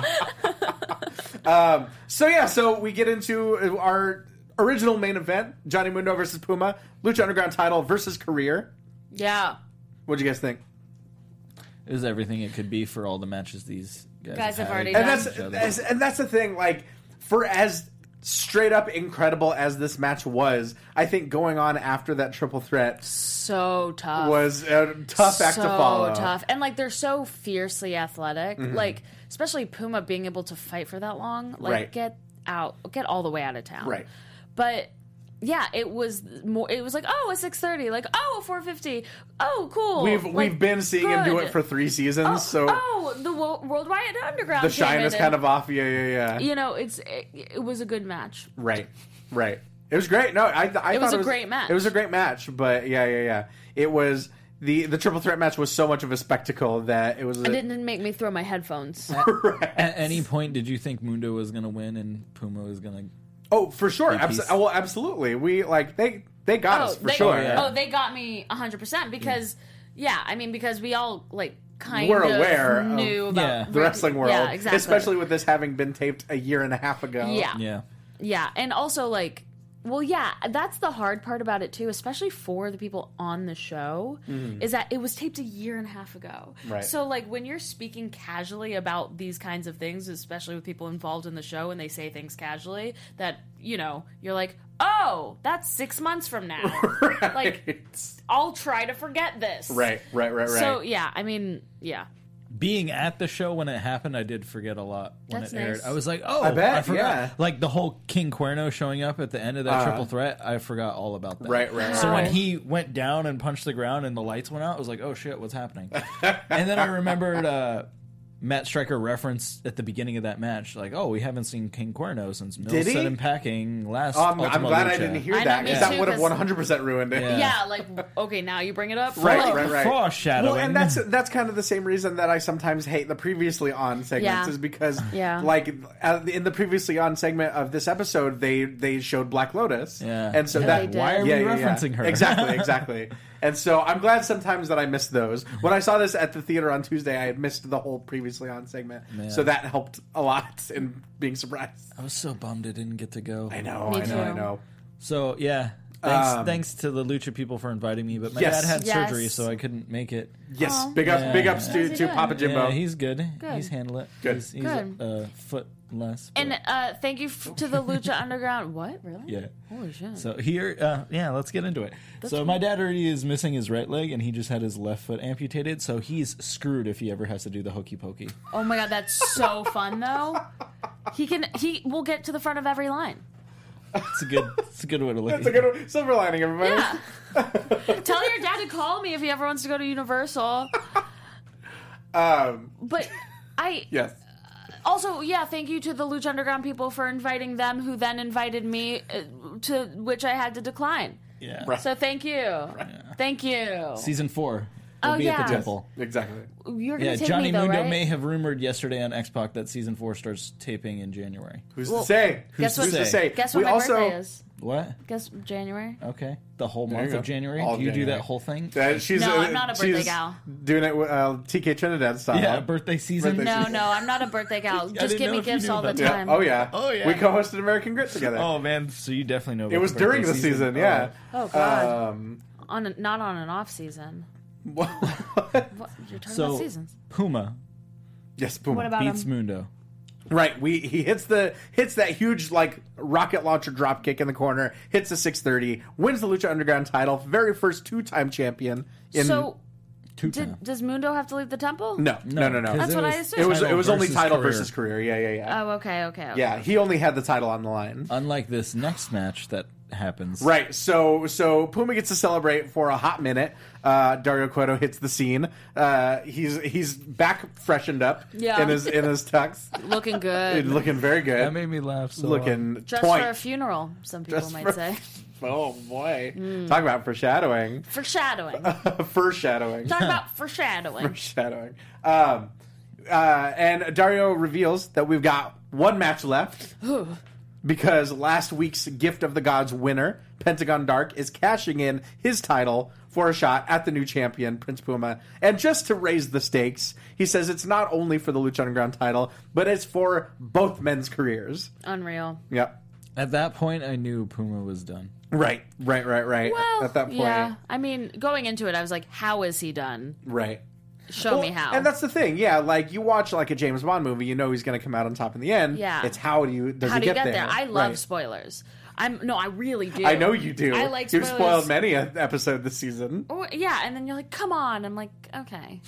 So yeah, so we get into our original main event: Johnny Mundo versus Puma, Lucha Underground title versus career. Yeah. What'd you guys think? It was everything it could be for all the matches these guys, Guys have had already And done. that's each other. as, and that's the thing. Like, for as straight up incredible as this match was, I think going on after that triple threat So tough. was a tough act so to follow. tough. And like they're so fiercely athletic. Mm-hmm. Like especially Puma being able to fight for that long. Like Right. get out get all the way out of town. Right. But yeah, it was more it was like, oh, a six thirty, like, oh, a four fifty. Oh, cool. We've Like, we've been seeing him do good. it for three seasons, Oh, so oh, the Wo- Worldwide Underground. the shine came is in kind and, of off. Yeah, yeah, yeah. You know, it's it, it was a good match. Right, right. It was great. No, I, I It thought was it a was great match. It was a great match, but yeah, yeah, yeah. It was the the triple threat match was so much of a spectacle that it was. A, It didn't make me throw my headphones. At any point, did you think Mundo was going to win and Puma was going to? oh, for sure. Three piece. Abso- well, absolutely. We like they they got us for they, sure. yeah. Oh, they got me one hundred percent because, yeah, I mean, because we all, like, kind We're of aware of- knew about Yeah. The wrestling world, Yeah, exactly. especially with this having been taped a year and a half ago. Yeah. Yeah. Yeah. And also, like, well, yeah, that's the hard part about it, too, especially for the people on the show, is that it was taped a year and a half ago. Right. So, like, when you're speaking casually about these kinds of things, especially with people involved in the show and they say things casually, that, you know, you're like, oh, that's six months from now. Right. Like, I'll try to forget this. right, right, right, right. So, yeah, I mean, yeah. Being at the show when it happened, I did forget a lot when That's it aired. nice. I was like, "Oh, I bet, forgot." yeah. Like the whole King Cuerno showing up at the end of that Uh-huh. triple threat, I forgot all about that. Right, right, So right. when he went down and punched the ground and the lights went out, I was like, "Oh shit, what's happening?" And then I remembered uh, Matt Stryker referenced at the beginning of that match, like, "Oh, we haven't seen King Cuerno since Mills Did he? set him packing last." Oh, I'm, I'm Ultima glad I Lucha." didn't hear I know, that me because that too, would have 'cause- one hundred percent ruined it. Yeah. Yeah, like, okay, now you bring it up. Right, Like, right, right. Foreshadowing. Well, and that's that's kind of the same reason that I sometimes hate the previously on segments Yeah. is because, Yeah. like, uh, in the previously on segment of this episode, they they showed Black Lotus, Yeah. and so Yeah, that they did. why are we yeah, yeah, yeah. referencing her? Exactly, exactly. And so I'm glad sometimes that I missed those. When I saw this at the theater on Tuesday, I had missed the whole previously on segment, Yeah. so that helped a lot in being surprised. I was so bummed it didn't get to go. I know, Me I know, I too. know. So yeah, thanks, Um, thanks to the Lucha people for inviting me. But my Yes. dad had Yes. surgery, so I couldn't make it. Yes, Aw. big ups, Yeah. big ups How's to, he to doing? Papa Jimbo. Yeah, he's good. Good. He's handled it. Good. He's, he's Good. a, a foot less. but- And uh, thank you f- to the Lucha Underground. What? Really? yeah. Holy shit. So here, uh, yeah, let's get into it. so my dad already is missing his right leg, and he just had his left foot amputated. So he's screwed if he ever has to do the hokey pokey. Oh my god, that's so fun though. He can. He will get to the front of every line. It's a good, it's a good way to look That's at a it. good silver lining, everybody. Yeah. Tell your dad to call me if he ever wants to go to Universal. Um, But I. yes. also, yeah, thank you to the Lucha Underground people for inviting them, who then invited me, uh, to which I had to decline. Yeah. Right. So thank you, thank you. Season four. We'll Oh, be at yeah. the temple. Exactly. You're gonna Yeah, take Johnny me though, Mundo right? may have rumored yesterday on X-Pac that season four starts taping in January. Who's Well, to say? Who's guess what- to say? Guess we what my also, birthday is? What? Guess January. Okay. The whole There month you of go. January? All do you do January. that whole thing? Uh, she's, No, uh, I'm not a birthday she's gal. Doing it with uh, T K Trinidad style. Yeah, birthday season. Birthday No, season. no, I'm not a birthday gal. Just didn't give know me if you gifts knew all the about Yeah. time. Oh yeah. Oh, yeah. We co-hosted American Grit together. Oh, man. So you definitely know about it was the birthday during the season. Yeah. Oh God, Um, on a, not on an off season. what? What you're talking So, about seasons? Puma Yes, boom. What about beats him? Mundo. Right, we he hits the hits that huge like rocket launcher drop kick in the corner, hits the six thirty, wins the Lucha Underground title, very first two time champion. In So, Two did, time. does Mundo have to leave the temple? no, no, no, no. because That's it what I was assumed. It was title it was only versus title career. versus career. Yeah, yeah, yeah. Oh, okay, okay, okay. Yeah, he only had the title on the line. Unlike this next match that happens. Right, so so Puma gets to celebrate for a hot minute. Uh, Dario Cueto hits the scene. Uh, he's he's back freshened up Yeah. in his in his tux, Looking good. looking very good. That made me laugh so looking Dressed point. for a funeral, some people Dressed might for- say. Oh boy, Mm. talk about foreshadowing. Foreshadowing. Foreshadowing. Talk about foreshadowing. Foreshadowing. Um, uh, and Dario reveals that we've got one match left because last week's Gift of the Gods winner, Pentagon Dark, is cashing in his title for a shot at the new champion, Prince Puma. And just to raise the stakes, he says it's not only for the Lucha Underground title, but it's for both men's careers. Unreal. Yep. At that point, I knew Puma was done. Right, right, right, right. Well, At that point, yeah. I mean, going into it, I was like, how is he done? right. Show Well, me how. And that's the thing, yeah. Like you watch like a James Bond movie, you know he's going to come out on top in the end. Yeah. It's how do you does how he do you get, get there? I love Right. spoilers. I'm no, I really do. I know you do. I like You've spoilers. spoiled many an episode this season. Oh, yeah, and then you're like, come on. I'm like, okay,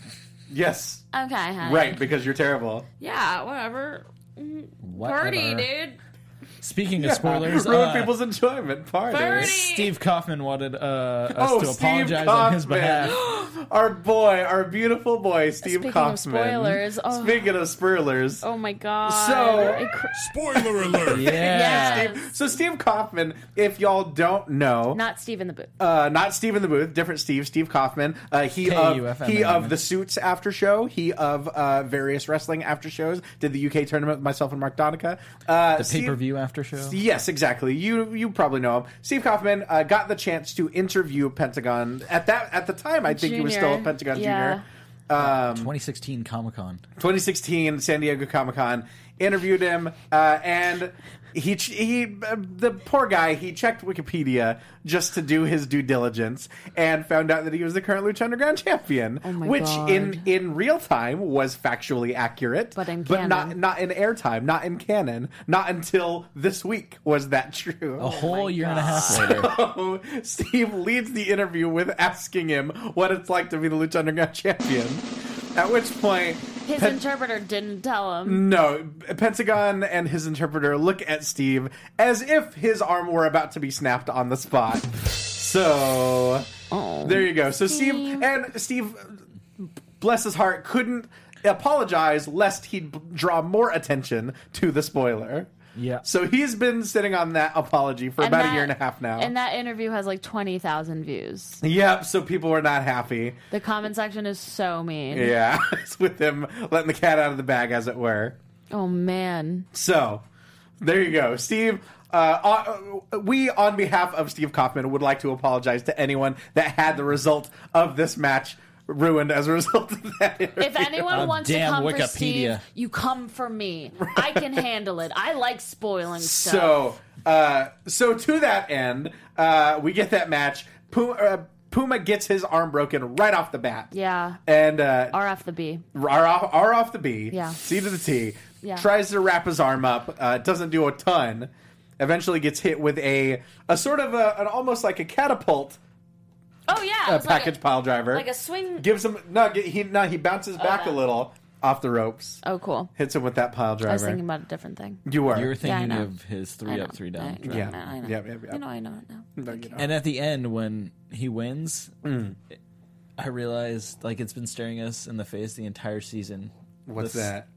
Yes, okay, honey. right, because you're terrible. Yeah, whatever. Whatever. Party, dude. Speaking of spoilers, ruin uh, people's enjoyment. Party. Party. Steve Kaufman wanted uh, us Oh, to Steve apologize Kaufman. on his behalf. Our boy, our beautiful boy, Steve Speaking of Kaufman. spoilers, oh. Speaking of spoilers. Oh my god. So- I cr- Spoiler alert! Yeah. yes. So Steve Kaufman, if y'all don't know, Not Steve in the booth. Uh, not Steve in the booth, different Steve, Steve Kaufman. Uh, he K U of F M A he N. of the Suits after show. He of uh, various wrestling after shows. Did the U K tournament with myself and Mark Donica. Uh, The Steve- pay per view after show. Yes, exactly. You you probably know him. Steve Kaufman uh, got the chance to interview Pentagon at that at the time. I think he was still Junior. a Pentagon Yeah. Junior. Um, twenty sixteen Comic Con. twenty sixteen San Diego Comic Con, interviewed him, uh, and he he uh, the poor guy, he checked Wikipedia just to do his due diligence and found out that he was the current Lucha Underground champion, Oh my which God. in in real time was factually accurate, But in but not canon. not in airtime, not in canon, not until this week was that true. A whole my year and a half later. So Steve leads the interview with asking him what it's like to be the Lucha Underground champion. At which point, His Pen- interpreter didn't tell him. no, Pentagon and his interpreter look at Steve as if his arm were about to be snapped on the spot. So there you go. So Steve, Steve. and Steve, bless his heart, couldn't apologize lest he'd b- draw more attention to the spoiler. Yeah. So he's been sitting on that apology for And about that- a year and a half now. And that interview has like twenty thousand views. Yep, so people were not happy. The comment section is so mean. Yeah, it's with him letting the cat out of the bag, as it were. Oh man. So, there you go. Steve, uh, uh, we, on behalf of Steve Kaufman, would like to apologize to anyone that had the result of this match ruined as a result of that interview. If anyone Oh, wants to damn come for Wikipedia. Steve, you come for me. I can handle it. I like spoiling stuff. So, uh, so to that end, uh, we get that match. Puma, uh, Puma gets his arm broken right off the bat. Yeah. And uh, R F the B. R off, R off the B, Yeah. C to the T, Yeah. tries to wrap his arm up, uh, doesn't do a ton, eventually gets hit with a a sort of a, an almost like a catapult Oh yeah. uh, It was like package a, pile driver. like a swing. Gives him no, get- he no, he bounces back no. a little off the ropes, Oh cool. hits him with that pile I was driver. thinking about a different thing. you were, You were Yeah, I thinking know. of his I three know. up, three down. I, drive. Yeah. I know. Yep, yep, yep. You know, I know it now. No, you don't. And at the end, when he wins, Mm. I realized like it's been staring us in the face the entire season. What's This- that?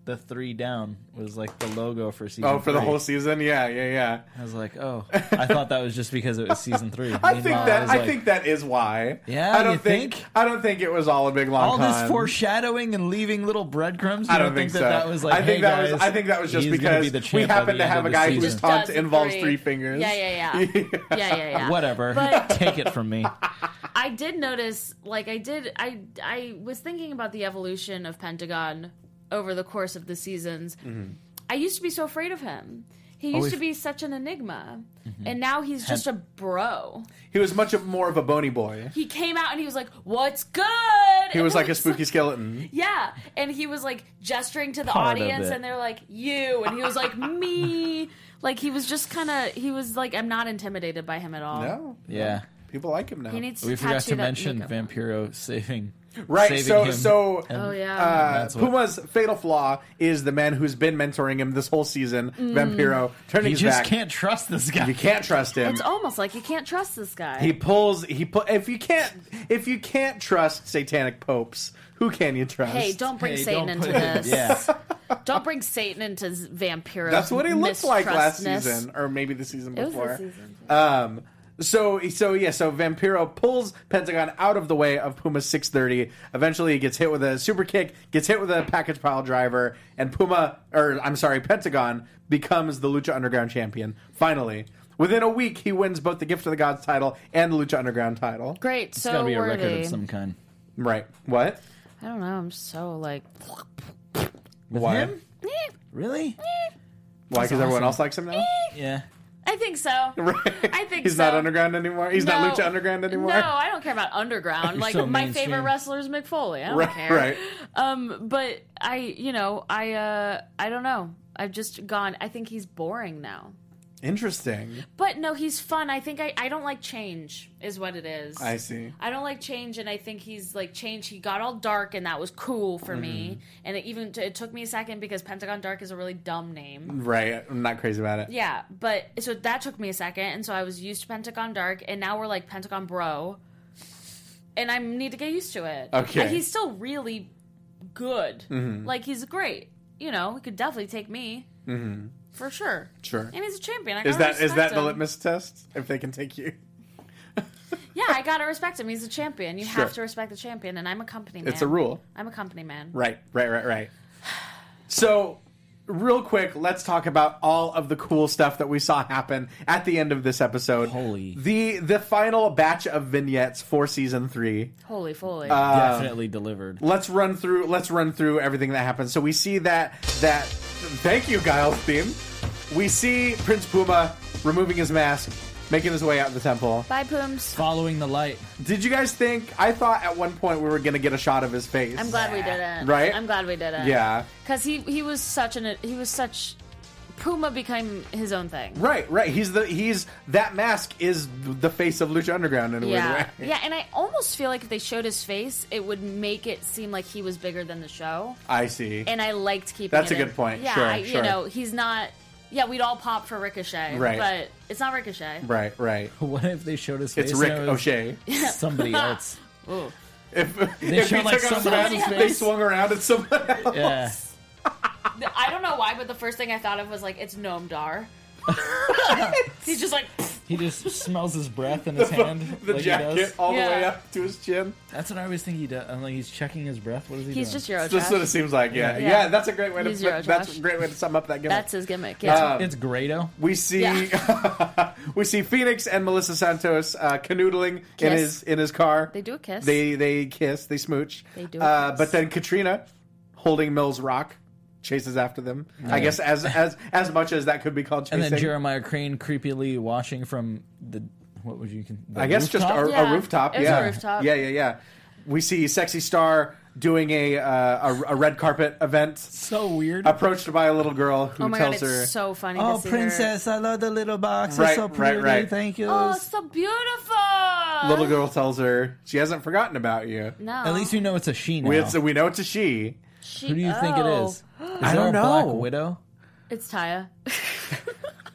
the three down was like the logo for season. Oh, for the three. whole season? Yeah, yeah, yeah. I was like, oh, I thought that was just because it was season three. I think Meanwhile, that was I like, think that is why. Yeah, I don't you think, think? I don't think it was all a big long all con. this foreshadowing and leaving little breadcrumbs. You I don't, think, that so. that was like, I think hey, that guys, was. I think that was just he's gonna because be the we champ by happen the to end have of a the guy season. whose taunt Does involves three. three fingers. Yeah, yeah, yeah. yeah, yeah, yeah. Whatever. But- Take it from me. I did notice, like, I did, I, I was thinking about the evolution of Pentagon over the course of the seasons. Mm-hmm. I used to be so afraid of him. He used Always- to be such an enigma, Mm-hmm. and now he's just a bro. He was much more of a bony boy. He came out and he was like, "What's good?" He And was it like a spooky skeleton. Yeah, and he was like gesturing to the Part of audience, it. and they're like, "You," and he was like, "Me." Like he was just kind of, he was like, I'm not intimidated by him at all. No, Yeah. people like him now. He needs to We forgot tattoo to that mention makeup. Vampiro saving. Right, saving so him. so And- Oh yeah. uh, That's what- Puma's fatal flaw is the man who's been mentoring him this whole season, Vampiro, turning You his just back. can't trust this guy. You can't trust him. It's almost like you can't trust this guy. He pulls. He put. If you can't. If you can't trust satanic popes, who can you trust? Hey, don't bring Hey, Satan don't into put it- this. Yeah. Don't bring Satan into Vampiro. That's what he looked like last mistrustness. season, or maybe the season It was before. this season. Um. So so yeah. So Vampiro pulls Pentagon out of the way of Puma's six thirty. Eventually, he gets hit with a super kick, gets hit with a package pile driver, and Puma, or I'm sorry, Pentagon becomes the Lucha Underground champion. Finally, within a week, he wins both the Gift of the Gods title and the Lucha Underground title. Great, It's so got to be a worthy. record of some kind. Right? What? I don't know. I'm so like. With Why? him? Really? Why? Because everyone awesome. else likes him now. Yeah. I think so. Right. I think he's so. not underground anymore. He's No. not Lucha Underground anymore. No, I don't care about underground. You're Like so my mainstream. favorite wrestler is Mick Foley. I don't Right, care. right. Um, but I, you know, I, uh, I don't know. I've just gone. I think he's boring now. Interesting. But no, he's fun. I think I, I don't like change. Is what it is. I see. I don't like change, and I think he's like change. He got all dark, and that was cool for me. Mm-hmm. And it even it took me a second because Pentagon Dark is a really dumb name. Right. I'm not crazy about it. Yeah, but so that took me a second, and so I was used to Pentagon Dark, and now we're like Pentagon Bro, and I need to get used to it. Okay. And he's still really good. Like he's great. You know, he could definitely take me mm-hmm. for sure. Sure. And he's a champion. I Is gotta that is that respect the him. litmus test? If they can take you, Yeah, I gotta respect him. He's a champion. You Sure. have to respect the champion, and I'm a company man. it's a rule. I'm a company man. Right. Right. Right. Right. So, real quick, let's talk about all of the cool stuff that we saw happen at the end of this episode. Holy. the the final batch of vignettes for season three. Holy foley. Uh, Definitely delivered. Let's run through. Let's run through everything that happens. So we see that that. Thank you, Guile's theme. We see Prince Puma removing his mask, making his way out of the temple. Bye, Pooms. Following the light. Did you guys think? I thought at one point we were gonna get a shot of his face. I'm glad we didn't. Right? I'm glad we didn't. Yeah. Because he he was such an he was such Puma became his own thing. Right. Right. He's the he's that mask is the face of Lucha Underground in a Yeah, weird way. yeah, and I almost feel like if they showed his face, it would make it seem like he was bigger than the show. I see. And I liked keeping. That's it a in- good point. Yeah, Sure, I, sure. you know, he's not. Yeah, we'd all pop for Ricochet, Right. but it's not Ricochet. Right. Right. What if they showed his face? It's Rick and it was O'Shea. Somebody else. Ooh. If, They if showed, he like, took off his somebody mask, else's they face. swung around at someone else. Yeah. I don't know why, but the first thing I thought of was like it's Noam Dar. He's just like He just smells his breath in his hand. The like he jacket does. all the Yeah. way up to his chin. That's what I always think he does. I'm like, he's checking his breath. What is he he's doing? just Euro That's what it seems like. Yeah. Yeah. Yeah. That's a great way to. He's Put, that's Eurotrash. a great way to sum up that gimmick. That's his gimmick. Yeah. Um, It's Grado. We see Yeah. we see Phoenix and Melissa Santos uh, canoodling in Kiss. his in his car. They do a kiss. They they kiss. They smooch. They do a Uh, kiss. but then Katrina, holding Mills Rock, chases after them. I guess as as as much as that could be called chasing. And then Jeremiah Crane creepily watching from the what would you? con- The I guess just rooftop? a, Yeah. a rooftop. It was a yeah. rooftop. Yeah, yeah, yeah. We see Sexy Star doing a uh, a, a red carpet event, so weird. approached by a little girl who oh my god, tells her, it's so funny. Oh, to see princess! I love the little box. Right, it's so right, pretty. right. Thank you. Her. Oh, it's so beautiful. little girl tells her she hasn't forgotten about you. No. At least you know it's a she now. We, it's, we know it's a she. She, Who do you think it oh. is? Is I it don't our know. Black Widow? It's Taya.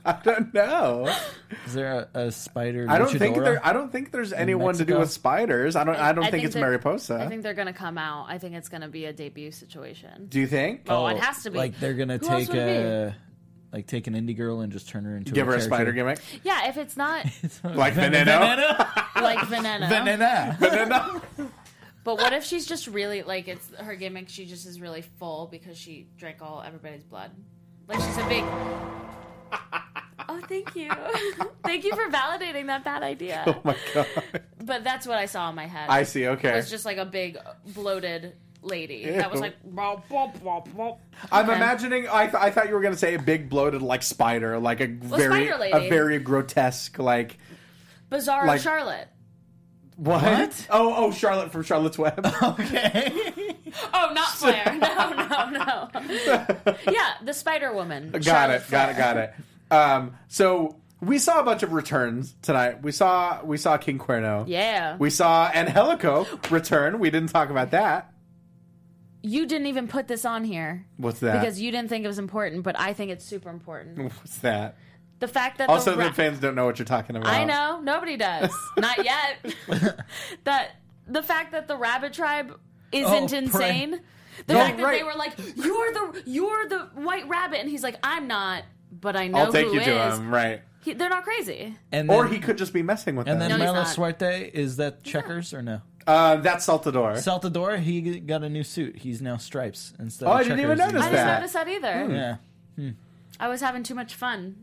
I don't know. Is there a, a spider? I don't think luchadora? there. I don't think there's anyone to do Mexico? with spiders. I don't. I don't I think, think it's that- Mariposa. I think they're gonna come out. I think it's gonna be a debut situation. do you think? Oh, it has to be. Like they're gonna Who else take would it a like take an indie girl and just turn her into Give a her a character. spider gimmick, Yeah, if it's not like Veneno. like Veneno. Veneno. Veneno. But what if she's just really like it's her gimmick? She just is really full because she drank all everybody's blood. Like she's a big. Oh, thank you, thank you for validating that bad idea. Oh my god. But that's what I saw in my head. I see. Okay. It was just like a big bloated lady that was Ew. like. Bop, bop, bop, bop. I'm Okay. imagining. I, th- I thought you were going to say a big bloated like spider, like a very spider lady. a very grotesque like Bizarre like- Charlotte. what? What? Oh oh Charlotte from Charlotte's Web. Okay. Oh, not Flair. No, no, no. Yeah, the Spider Woman. got Charlotte it. Got it. Flair. Got it. Um. So we saw a bunch of returns tonight. We saw we saw King Cuerno. Yeah. We saw Angelico return. We didn't talk about that. You didn't even put this on here. What's that? Because you didn't think it was important, but I think it's super important. What's that? The fact that Also, the, the ra- fans don't know what you're talking about. I know nobody does, not yet. that the fact that the Rabbit Tribe isn't Oh, insane. The Oh, fact that right. they were like, "You're the you're the White Rabbit," and he's like, "I'm not," but I know I'll take who you to is. him, right? He, they're not crazy. And Or then, he could just be messing with and them. then No, he's Melo not. Suerte, is that checkers or no? uh, that's Saltador. Saltador, he got a new suit. He's now stripes instead. Oh, of I didn't even checkers. notice I that. didn't notice that either. Yeah. I was having too much fun.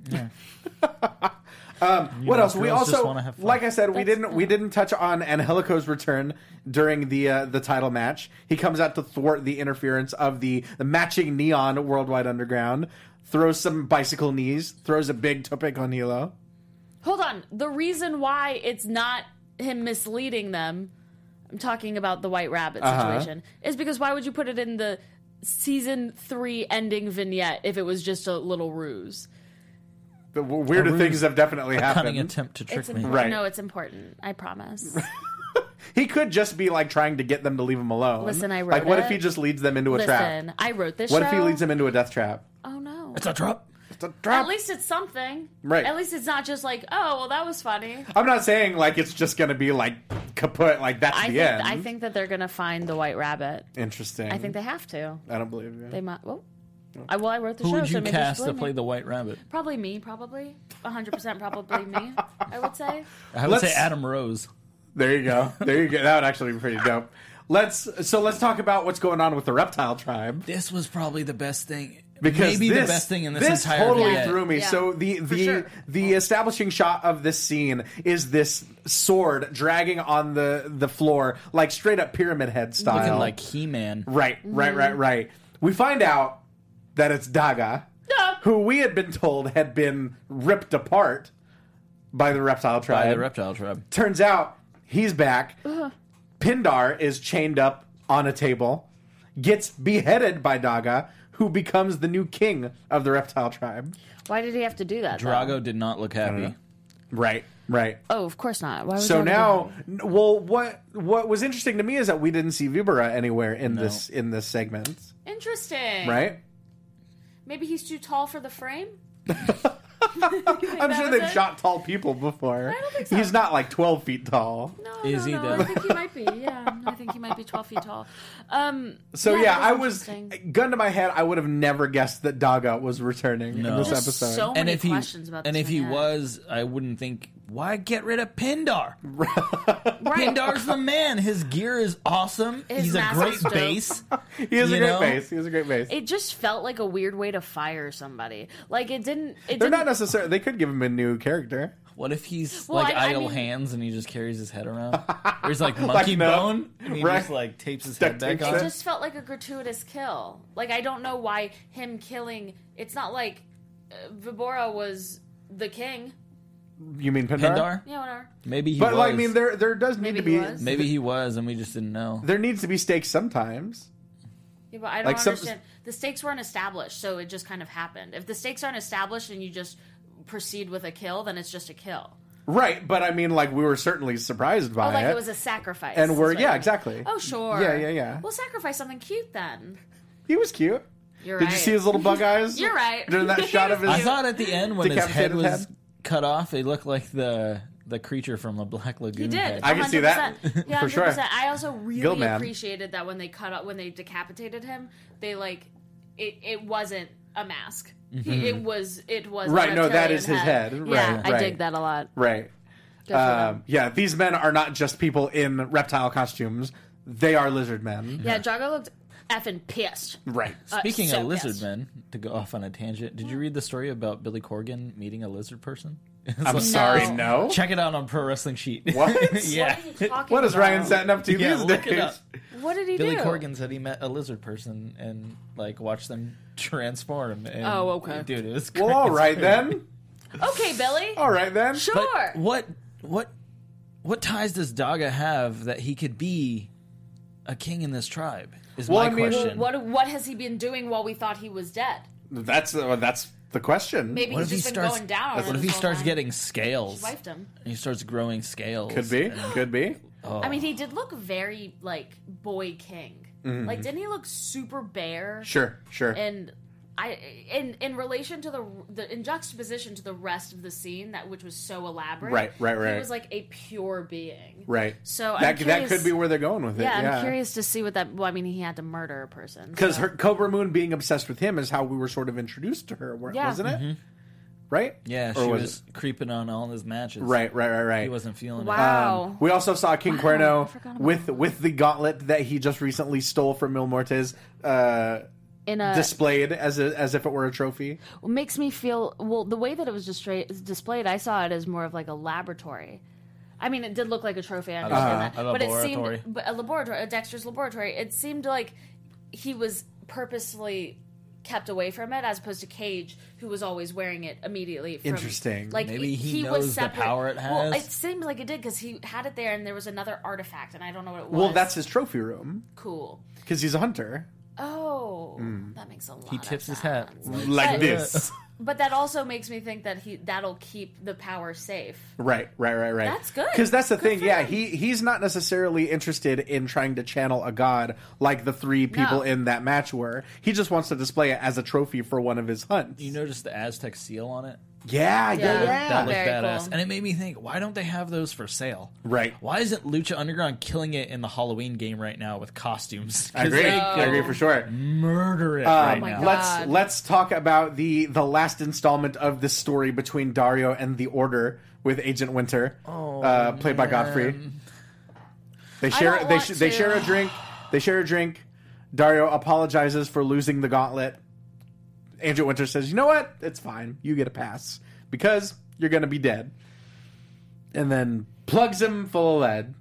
What know, else? We girls just also, wanna have fun. like I said, we That's- didn't we didn't touch on Angelico's return during the uh, the title match. He comes out to thwart the interference of the, the matching Neon Worldwide Underground. Throws some bicycle knees. Throws a big tope con hilo. Hold on. The reason why it's not him misleading them, I'm talking about the White Rabbit Uh-huh. situation, is because why would you put it in the season three ending vignette if it was just a little ruse? The w- weirder A things ruse. have definitely A cunning happened. attempt to trick It's me. important. Right. No, it's important. I promise. He could just be like trying to get them to leave him alone. Listen, I wrote Like, what if it. he just leads them into a trap? Listen, I wrote this What show. if he leads them into a death trap? Oh no. It's a drop. It's a trap. At least it's something. Right. At least it's not just like, oh, well, that was funny. I'm not saying like it's just going to be like kaput. Like that's I the think end. I think that they're gonna find the White Rabbit. Interesting. I think they have to. I don't believe you. They might. Well, I well, I wrote the Who show. would so you maybe cast just to blame play me. the White Rabbit? Probably me. Probably one hundred percent. Probably me. I would say. I would Let's- say Adam Rose. There you go. There you go. That would actually be pretty dope. Let's so let's talk about what's going on with the Reptile Tribe. This was probably the best thing. Because maybe this, the best thing in this, this entire totally vignette. threw me. Yeah, so the the sure. the establishing shot of this scene is this sword dragging on the the floor like straight up pyramid head style, Looking like He-Man. right, Mm-hmm. right, right, right. We find out that it's Daga, Yeah. who we had been told had been ripped apart by the Reptile Tribe. By the Reptile Tribe. Turns out he's back. Pindar is chained up on a table, gets beheaded by Daga, who becomes the new king of the Reptile Tribe. Why did he have to do that? though? Drago did not look happy. Right, right. Oh, of course not. Why would So he have to now, do n- well, what what was interesting to me is that we didn't see Vibora anywhere in this in this segment, that? Interesting. right? Maybe he's too tall for the frame. I'm that sure was they've it? shot tall people before. I don't think so. He's not like twelve feet tall. No, Is no, he, no. though? I think he might be. Yeah, I think he might be twelve feet tall. Um, So yeah, that I was interesting. gun to my head. I would have never guessed that Daga was returning in No. this There's episode. so And many if he questions about and this if he vignette. was, I wouldn't think. Why get rid of Pindar? right. Pindar's the man. His gear is awesome. His He's a mask great is dope. base. he has a you great know? base. He has a great base. It just felt like a weird way to fire somebody. Like it didn't. It They're didn't, not necessarily. They could give him a new character. What if he's Well, like I- I idle mean- hands and he just carries his head around? Or he's like monkey no. bone and he Right. just like tapes his Duct head back tapes on. it. It just felt like a gratuitous kill. Like I don't know why him killing. It's not like uh, Vibora was the king. You mean Pindar? Pindar? Yeah, whatever. Maybe he But was. like, I mean, there there does need Maybe to he be was. Maybe he was and we just didn't know. there needs to be stakes sometimes. Yeah, but I don't Like some- understand. The stakes weren't established, so it just kind of happened. If the stakes aren't established and you just proceed with a kill, then it's just a kill. Right, but I mean, like, we were certainly surprised by Oh, like it. it was a sacrifice. And we're- is what yeah, you mean. exactly. Oh, sure. Yeah, yeah, yeah. We'll sacrifice something cute then. He was cute. You're Did right. you see his little bug eyes? You're right. During that shot of his... I thought at the end when his head Decapitated was head? cut off, it looked like the the creature from the Black Lagoon. He did. head. I can see that. one hundred percent. Yeah, For sure. one hundred percent. I also really Gilman. appreciated that when they cut up, when they decapitated him, they like it. It wasn't a mask. He, it was. It was a Right, no, that reptilian is his head. Right, Yeah, I right. dig that a lot. Right. Good for them. Um, yeah, these men are not just people in reptile costumes. They are lizard men. Yeah, Drago looked effing pissed. Right. Uh, Speaking so of lizard pissed. men, to go off on a tangent, did you read the story about Billy Corgan meeting a lizard person? It's I'm like- sorry, no. Check it out on Pro Wrestling Sheet. What? yeah. What are you talking What is about? Ryan setting up to Yeah, these look it days? up. What did he Billy do? Corgan said he met a lizard person and like watched them transform. And, Oh, okay. dude, it was Well, crazy. all right then. Okay, Billy. All right then. Sure. But what what what ties does Daga have that he could be a king in this tribe? Is Well, my I mean- question. What What has he been doing while we thought he was dead? That's uh, that's the question. Maybe What he's if he just been starts? going down. What on if this he whole starts time. getting scales? She wifed him. And he starts growing scales. Could be. Could be. I mean, he did look very like boy king. Like, didn't he look super bare? Sure. Sure. And I, in in relation to the the in juxtaposition to the rest of the scene, that which was so elaborate, Right, right, right. He was like a pure being. right. So I'm that that curious- could be where they're going with it. Yeah, Yeah. I'm curious to see what that. Well, I mean, he had to murder a person Because so. her Cobra Moon being obsessed with him is how we were sort of introduced to her, wa- Yeah. wasn't it? Right? Yeah, Or she was was, creeping on all his matches. Right, right, right, right. He wasn't feeling Wow. Um, we also saw King Wow, I Cuerno forgot about with that. with the gauntlet that he just recently stole from Mil Mortes, uh, in a displayed as a, as if it were a trophy. makes me feel well. The way that it was distra- displayed, I saw it as more of like a laboratory. I mean, it did look like a trophy. I understand Uh-huh. that, A but it laboratory. seemed, but a laboratory, a Dexter's laboratory. It seemed like he was purposefully kept away from it, as opposed to Cage, who was always wearing it immediately. From, Interesting. Like Maybe he was knows the separate. power it Well, has. it seemed like it did because he had it there, and there was another artifact, and I don't know what it was. Well, that's his trophy room cool. because he's a hunter. Oh, that makes a lot. He of tips his hat. sense. Like But- this. But that also makes me think that he that'll keep the power safe. Right, right, right, right. That's good. Because that's the Good thing. for Yeah, him. he he's not necessarily interested in trying to channel a god like the three people No. in that match were. He just wants to display it as a trophy for one of his hunts. You notice the Aztec seal on it? Yeah, yeah, Yeah. yeah. That looked Very badass. cool. And it made me think, why don't they have those for sale? Right. Why isn't Lucha Underground killing it in the Halloween game right now with costumes? I agree. They I agree for sure. murder it Um, right my now. God. let's let's talk about the the last installment of this story between Dario and the Order with Agent Winter, uh, played by Godfrey. They share don't they want sh- they to. share a drink. They share a drink. Dario apologizes for losing the gauntlet. Agent Winter says, "You know what? It's fine. You get a pass because you're going to be dead." And then plugs him full of lead.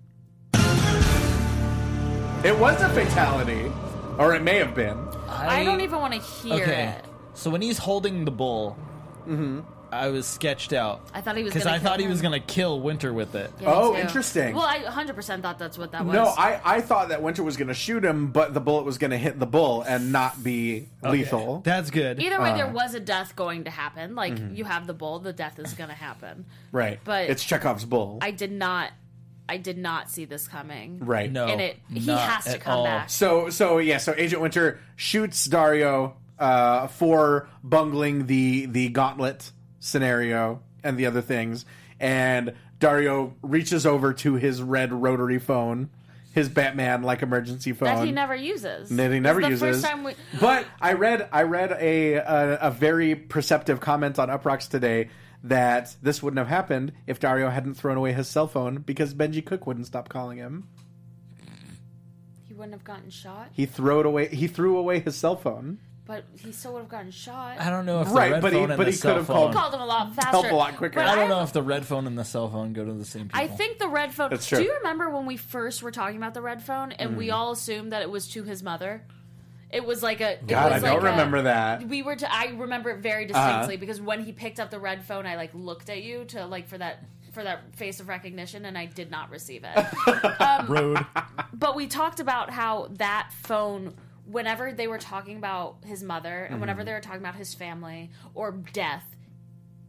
It was a fatality, or it may have been. I, don't even want to hear Okay. it. So when he's holding the bull, Mm-hmm. I was sketched out. I thought he was Because gonna I thought kill he was him. going to kill Winter with it. Yeah, me Oh, too. interesting. Well, I one hundred percent thought that's what that was. No, I, I thought that Winter was going to shoot him, but the bullet was going to hit the bull and not be lethal. That's good. Either way, Uh. there was a death going to happen. Like, you have the bull, the death is going to happen. Right. But- it's Chekhov's bull. I did not, I did not see this coming. right. No. And it, he not has to at come all. back. So so yeah, so Agent Winter shoots Dario uh, for bungling the the gauntlet scenario and the other things, and Dario reaches over to his red rotary phone, his Batman like emergency phone That he never uses. that he This never is the uses. First time we, But I read I read a, a a very perceptive comment on Uprocks today that this wouldn't have happened if Dario hadn't thrown away his cell phone because Benji Cook wouldn't stop calling him. he wouldn't have gotten shot, He threw it away. He threw away his cell phone. but he still would have gotten shot. I don't know if the Right, red but he- phone and but the he cell could've phone... called- Called him a lot faster. Help a lot quicker. But I don't I- know if the red phone and the cell phone go to the same people. I think the red phone. That's true. Do you remember when we first were talking about the red phone and Mm. we all assumed that it was to his mother? It was like a. It God, I was don't like a- remember that. We were. To, I remember it very distinctly Uh-huh. because when he picked up the red phone, I like looked at you to like for that for that face of recognition, and I did not receive it. um, Road. but we talked about how that phone, whenever they were talking about his mother and Mm-hmm. whenever they were talking about his family or death,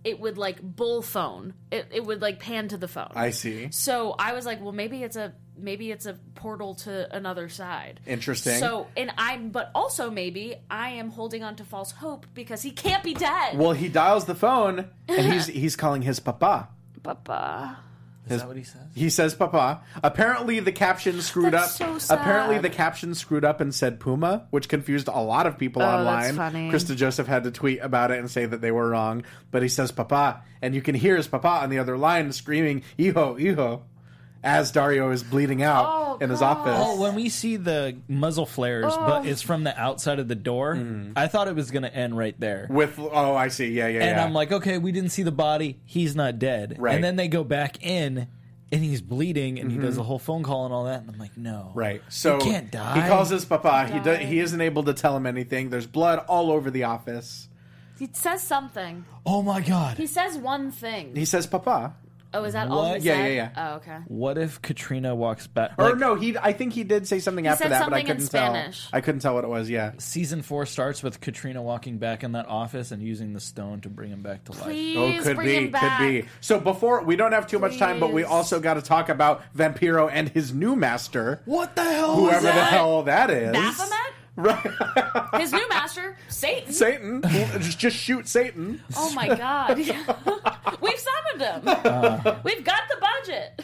it would like bull phone. It it would like pan to the phone. I see. So I was like, well, maybe it's a maybe it's a portal to another side. Interesting. So and I'm, but also maybe I am holding on to false hope because he can't be dead. Well, he dials the phone and he's he's calling his papa. Papa. Is that what he says? He says papa. Apparently the caption screwed That's up. so sad. Apparently the caption screwed up and said Puma, which confused a lot of people Oh, online. that's funny. Krista Joseph had to tweet about it and say that they were wrong. But he says papa, and you can hear his papa on the other line screaming, "Hijo, hijo," as Dario is bleeding out Oh, in his God. office. Oh, when we see the muzzle flares, but it's from the outside of the door, I thought it was going to end right there. With oh, I see, yeah, yeah, And yeah. I'm like, okay, we didn't see the body. He's not dead. Right. And then they go back in, and he's bleeding, and he does a whole phone call and all that. And I'm like, no. Right. So he can't die. He calls his papa. He do, Die. he isn't able to tell him anything. There's blood all over the office. He says something. Oh my god. He says one thing. He says papa. Oh, is that all What? he Yeah, said? yeah, Oh, okay. What if Katrina walks back? Or like, no, he. I think he did say something after said that, but I something in couldn't tell. Spanish. I couldn't tell what it was. Yeah. Season four starts with Katrina walking back in that office and using the stone to bring him back to life. Please Oh, could bring be, him back. could be. So before we don't have too much time, but we Please. also got to talk about Vampiro and his new master, What the hell? whoever was the that? hell that is. Baphomet? Right. His new master, Satan. Satan. just, just shoot Satan. Oh my god. We've summoned him. Uh. We've got the budget.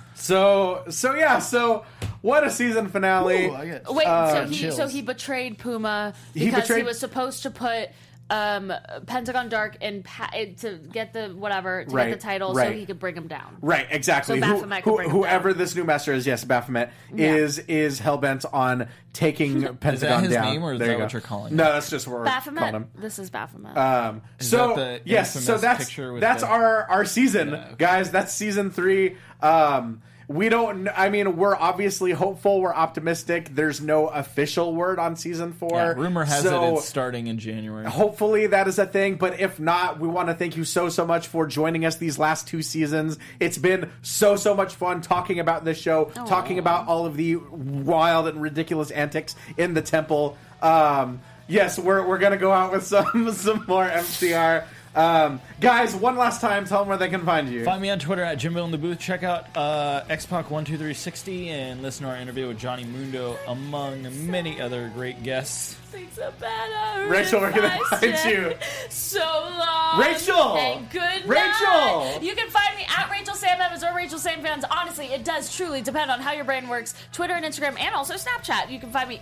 So so yeah. So what a season finale. Ooh, I get- Wait, Uh, so he chills. so he betrayed Puma He because he, betrayed- was supposed to put um, Pentagon Dark in pa- to get the whatever to Right, get the title right. so he could bring him down. Right, exactly. So Who- Baphomet could who- bring him whoever down. this new master is, yes, Baphomet Yeah. is is hellbent on taking Pentagon his down. name, or is There that you what go. you're calling No, it? that's just what we're calling Baphomet. him. This is Baphomet. Um, Is so that the yes, so infamous that's picture with that's the- our our season, Yeah, okay. guys. That's season three. Um, we don't. I mean, we're obviously hopeful. We're optimistic. There's no official word on season four. Yeah, rumor has so it it's starting in January. Hopefully that is a thing, but if not, we want to thank you so, so much for joining us these last two seasons. It's been so, so much fun talking about this show, talking about all of the wild and ridiculous antics in the temple. Um, yes, we're, we're going to go out with some, some more M C R. Um, guys, one last time, tell them where they can find you. Find me on Twitter at Jimbo in the Booth. Check out uh, X Pac one two three sixty and listen to our interview with Johnny Mundo, among many other great guests. Thanks so bad. Rachel, where can they find you? So long. Rachel! And good Rachel! night. You can find me at Rachel Sam Evans or Rachel Sam Fans. Honestly, it does truly depend on how your brain works. Twitter and Instagram and also Snapchat. You can find me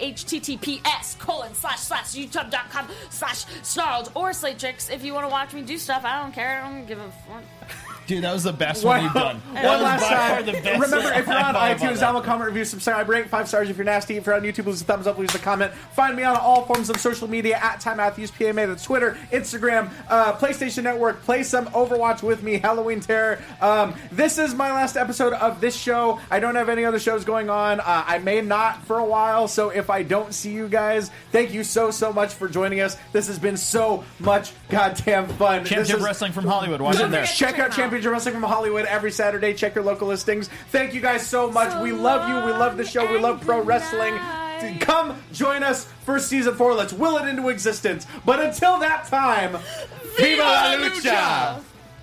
https colon slash slash youtube.com slash snarled or Slate Chicks if you want to watch me do stuff. I don't care. I don't give a fuck. Dude, that was the best one you've done. One That was last by time. far the best. Remember, if you're on high five iTunes, that. download, comment, review, subscribe, rate five stars if you're nasty. If you're on YouTube, leave us a thumbs up, leave us a comment. Find me on all forms of social media at Ty Matthews P M A. That's Twitter, Instagram, uh, PlayStation Network. Play some Overwatch with me, Halloween Terror. Um, this is my last episode of this show. I don't have any other shows going on. Uh, I may not for a while, so if I don't see you guys, thank you so, so much for joining us. This has been so much goddamn fun. This Championship is- Wrestling from Hollywood. Watch it Don't there. forget- Check Check out them out. Championship Wrestling from Hollywood every Saturday. Check your local listings. Thank you guys so much. So we love you. We love the show. We long love pro and wrestling. good night. Come join us for season four. Let's will it into existence. But until that time, Viva la Lucha!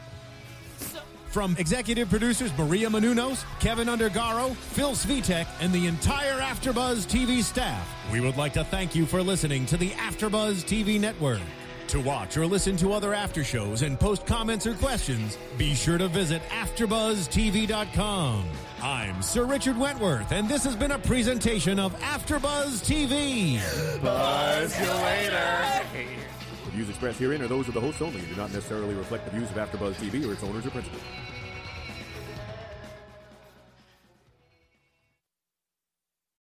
From executive producers Maria Menounos, Kevin Undergaro, Phil Svitek, and the entire AfterBuzz T V staff, we would like to thank you for listening to the AfterBuzz T V network. To watch or listen to other after shows and post comments or questions, be sure to visit after buzz T V dot com. I'm Sir Richard Wentworth, and this has been a presentation of AfterBuzz T V. Buzz you later. The views expressed herein are those of the hosts only and do not necessarily reflect the views of AfterBuzz T V or its owners or principals.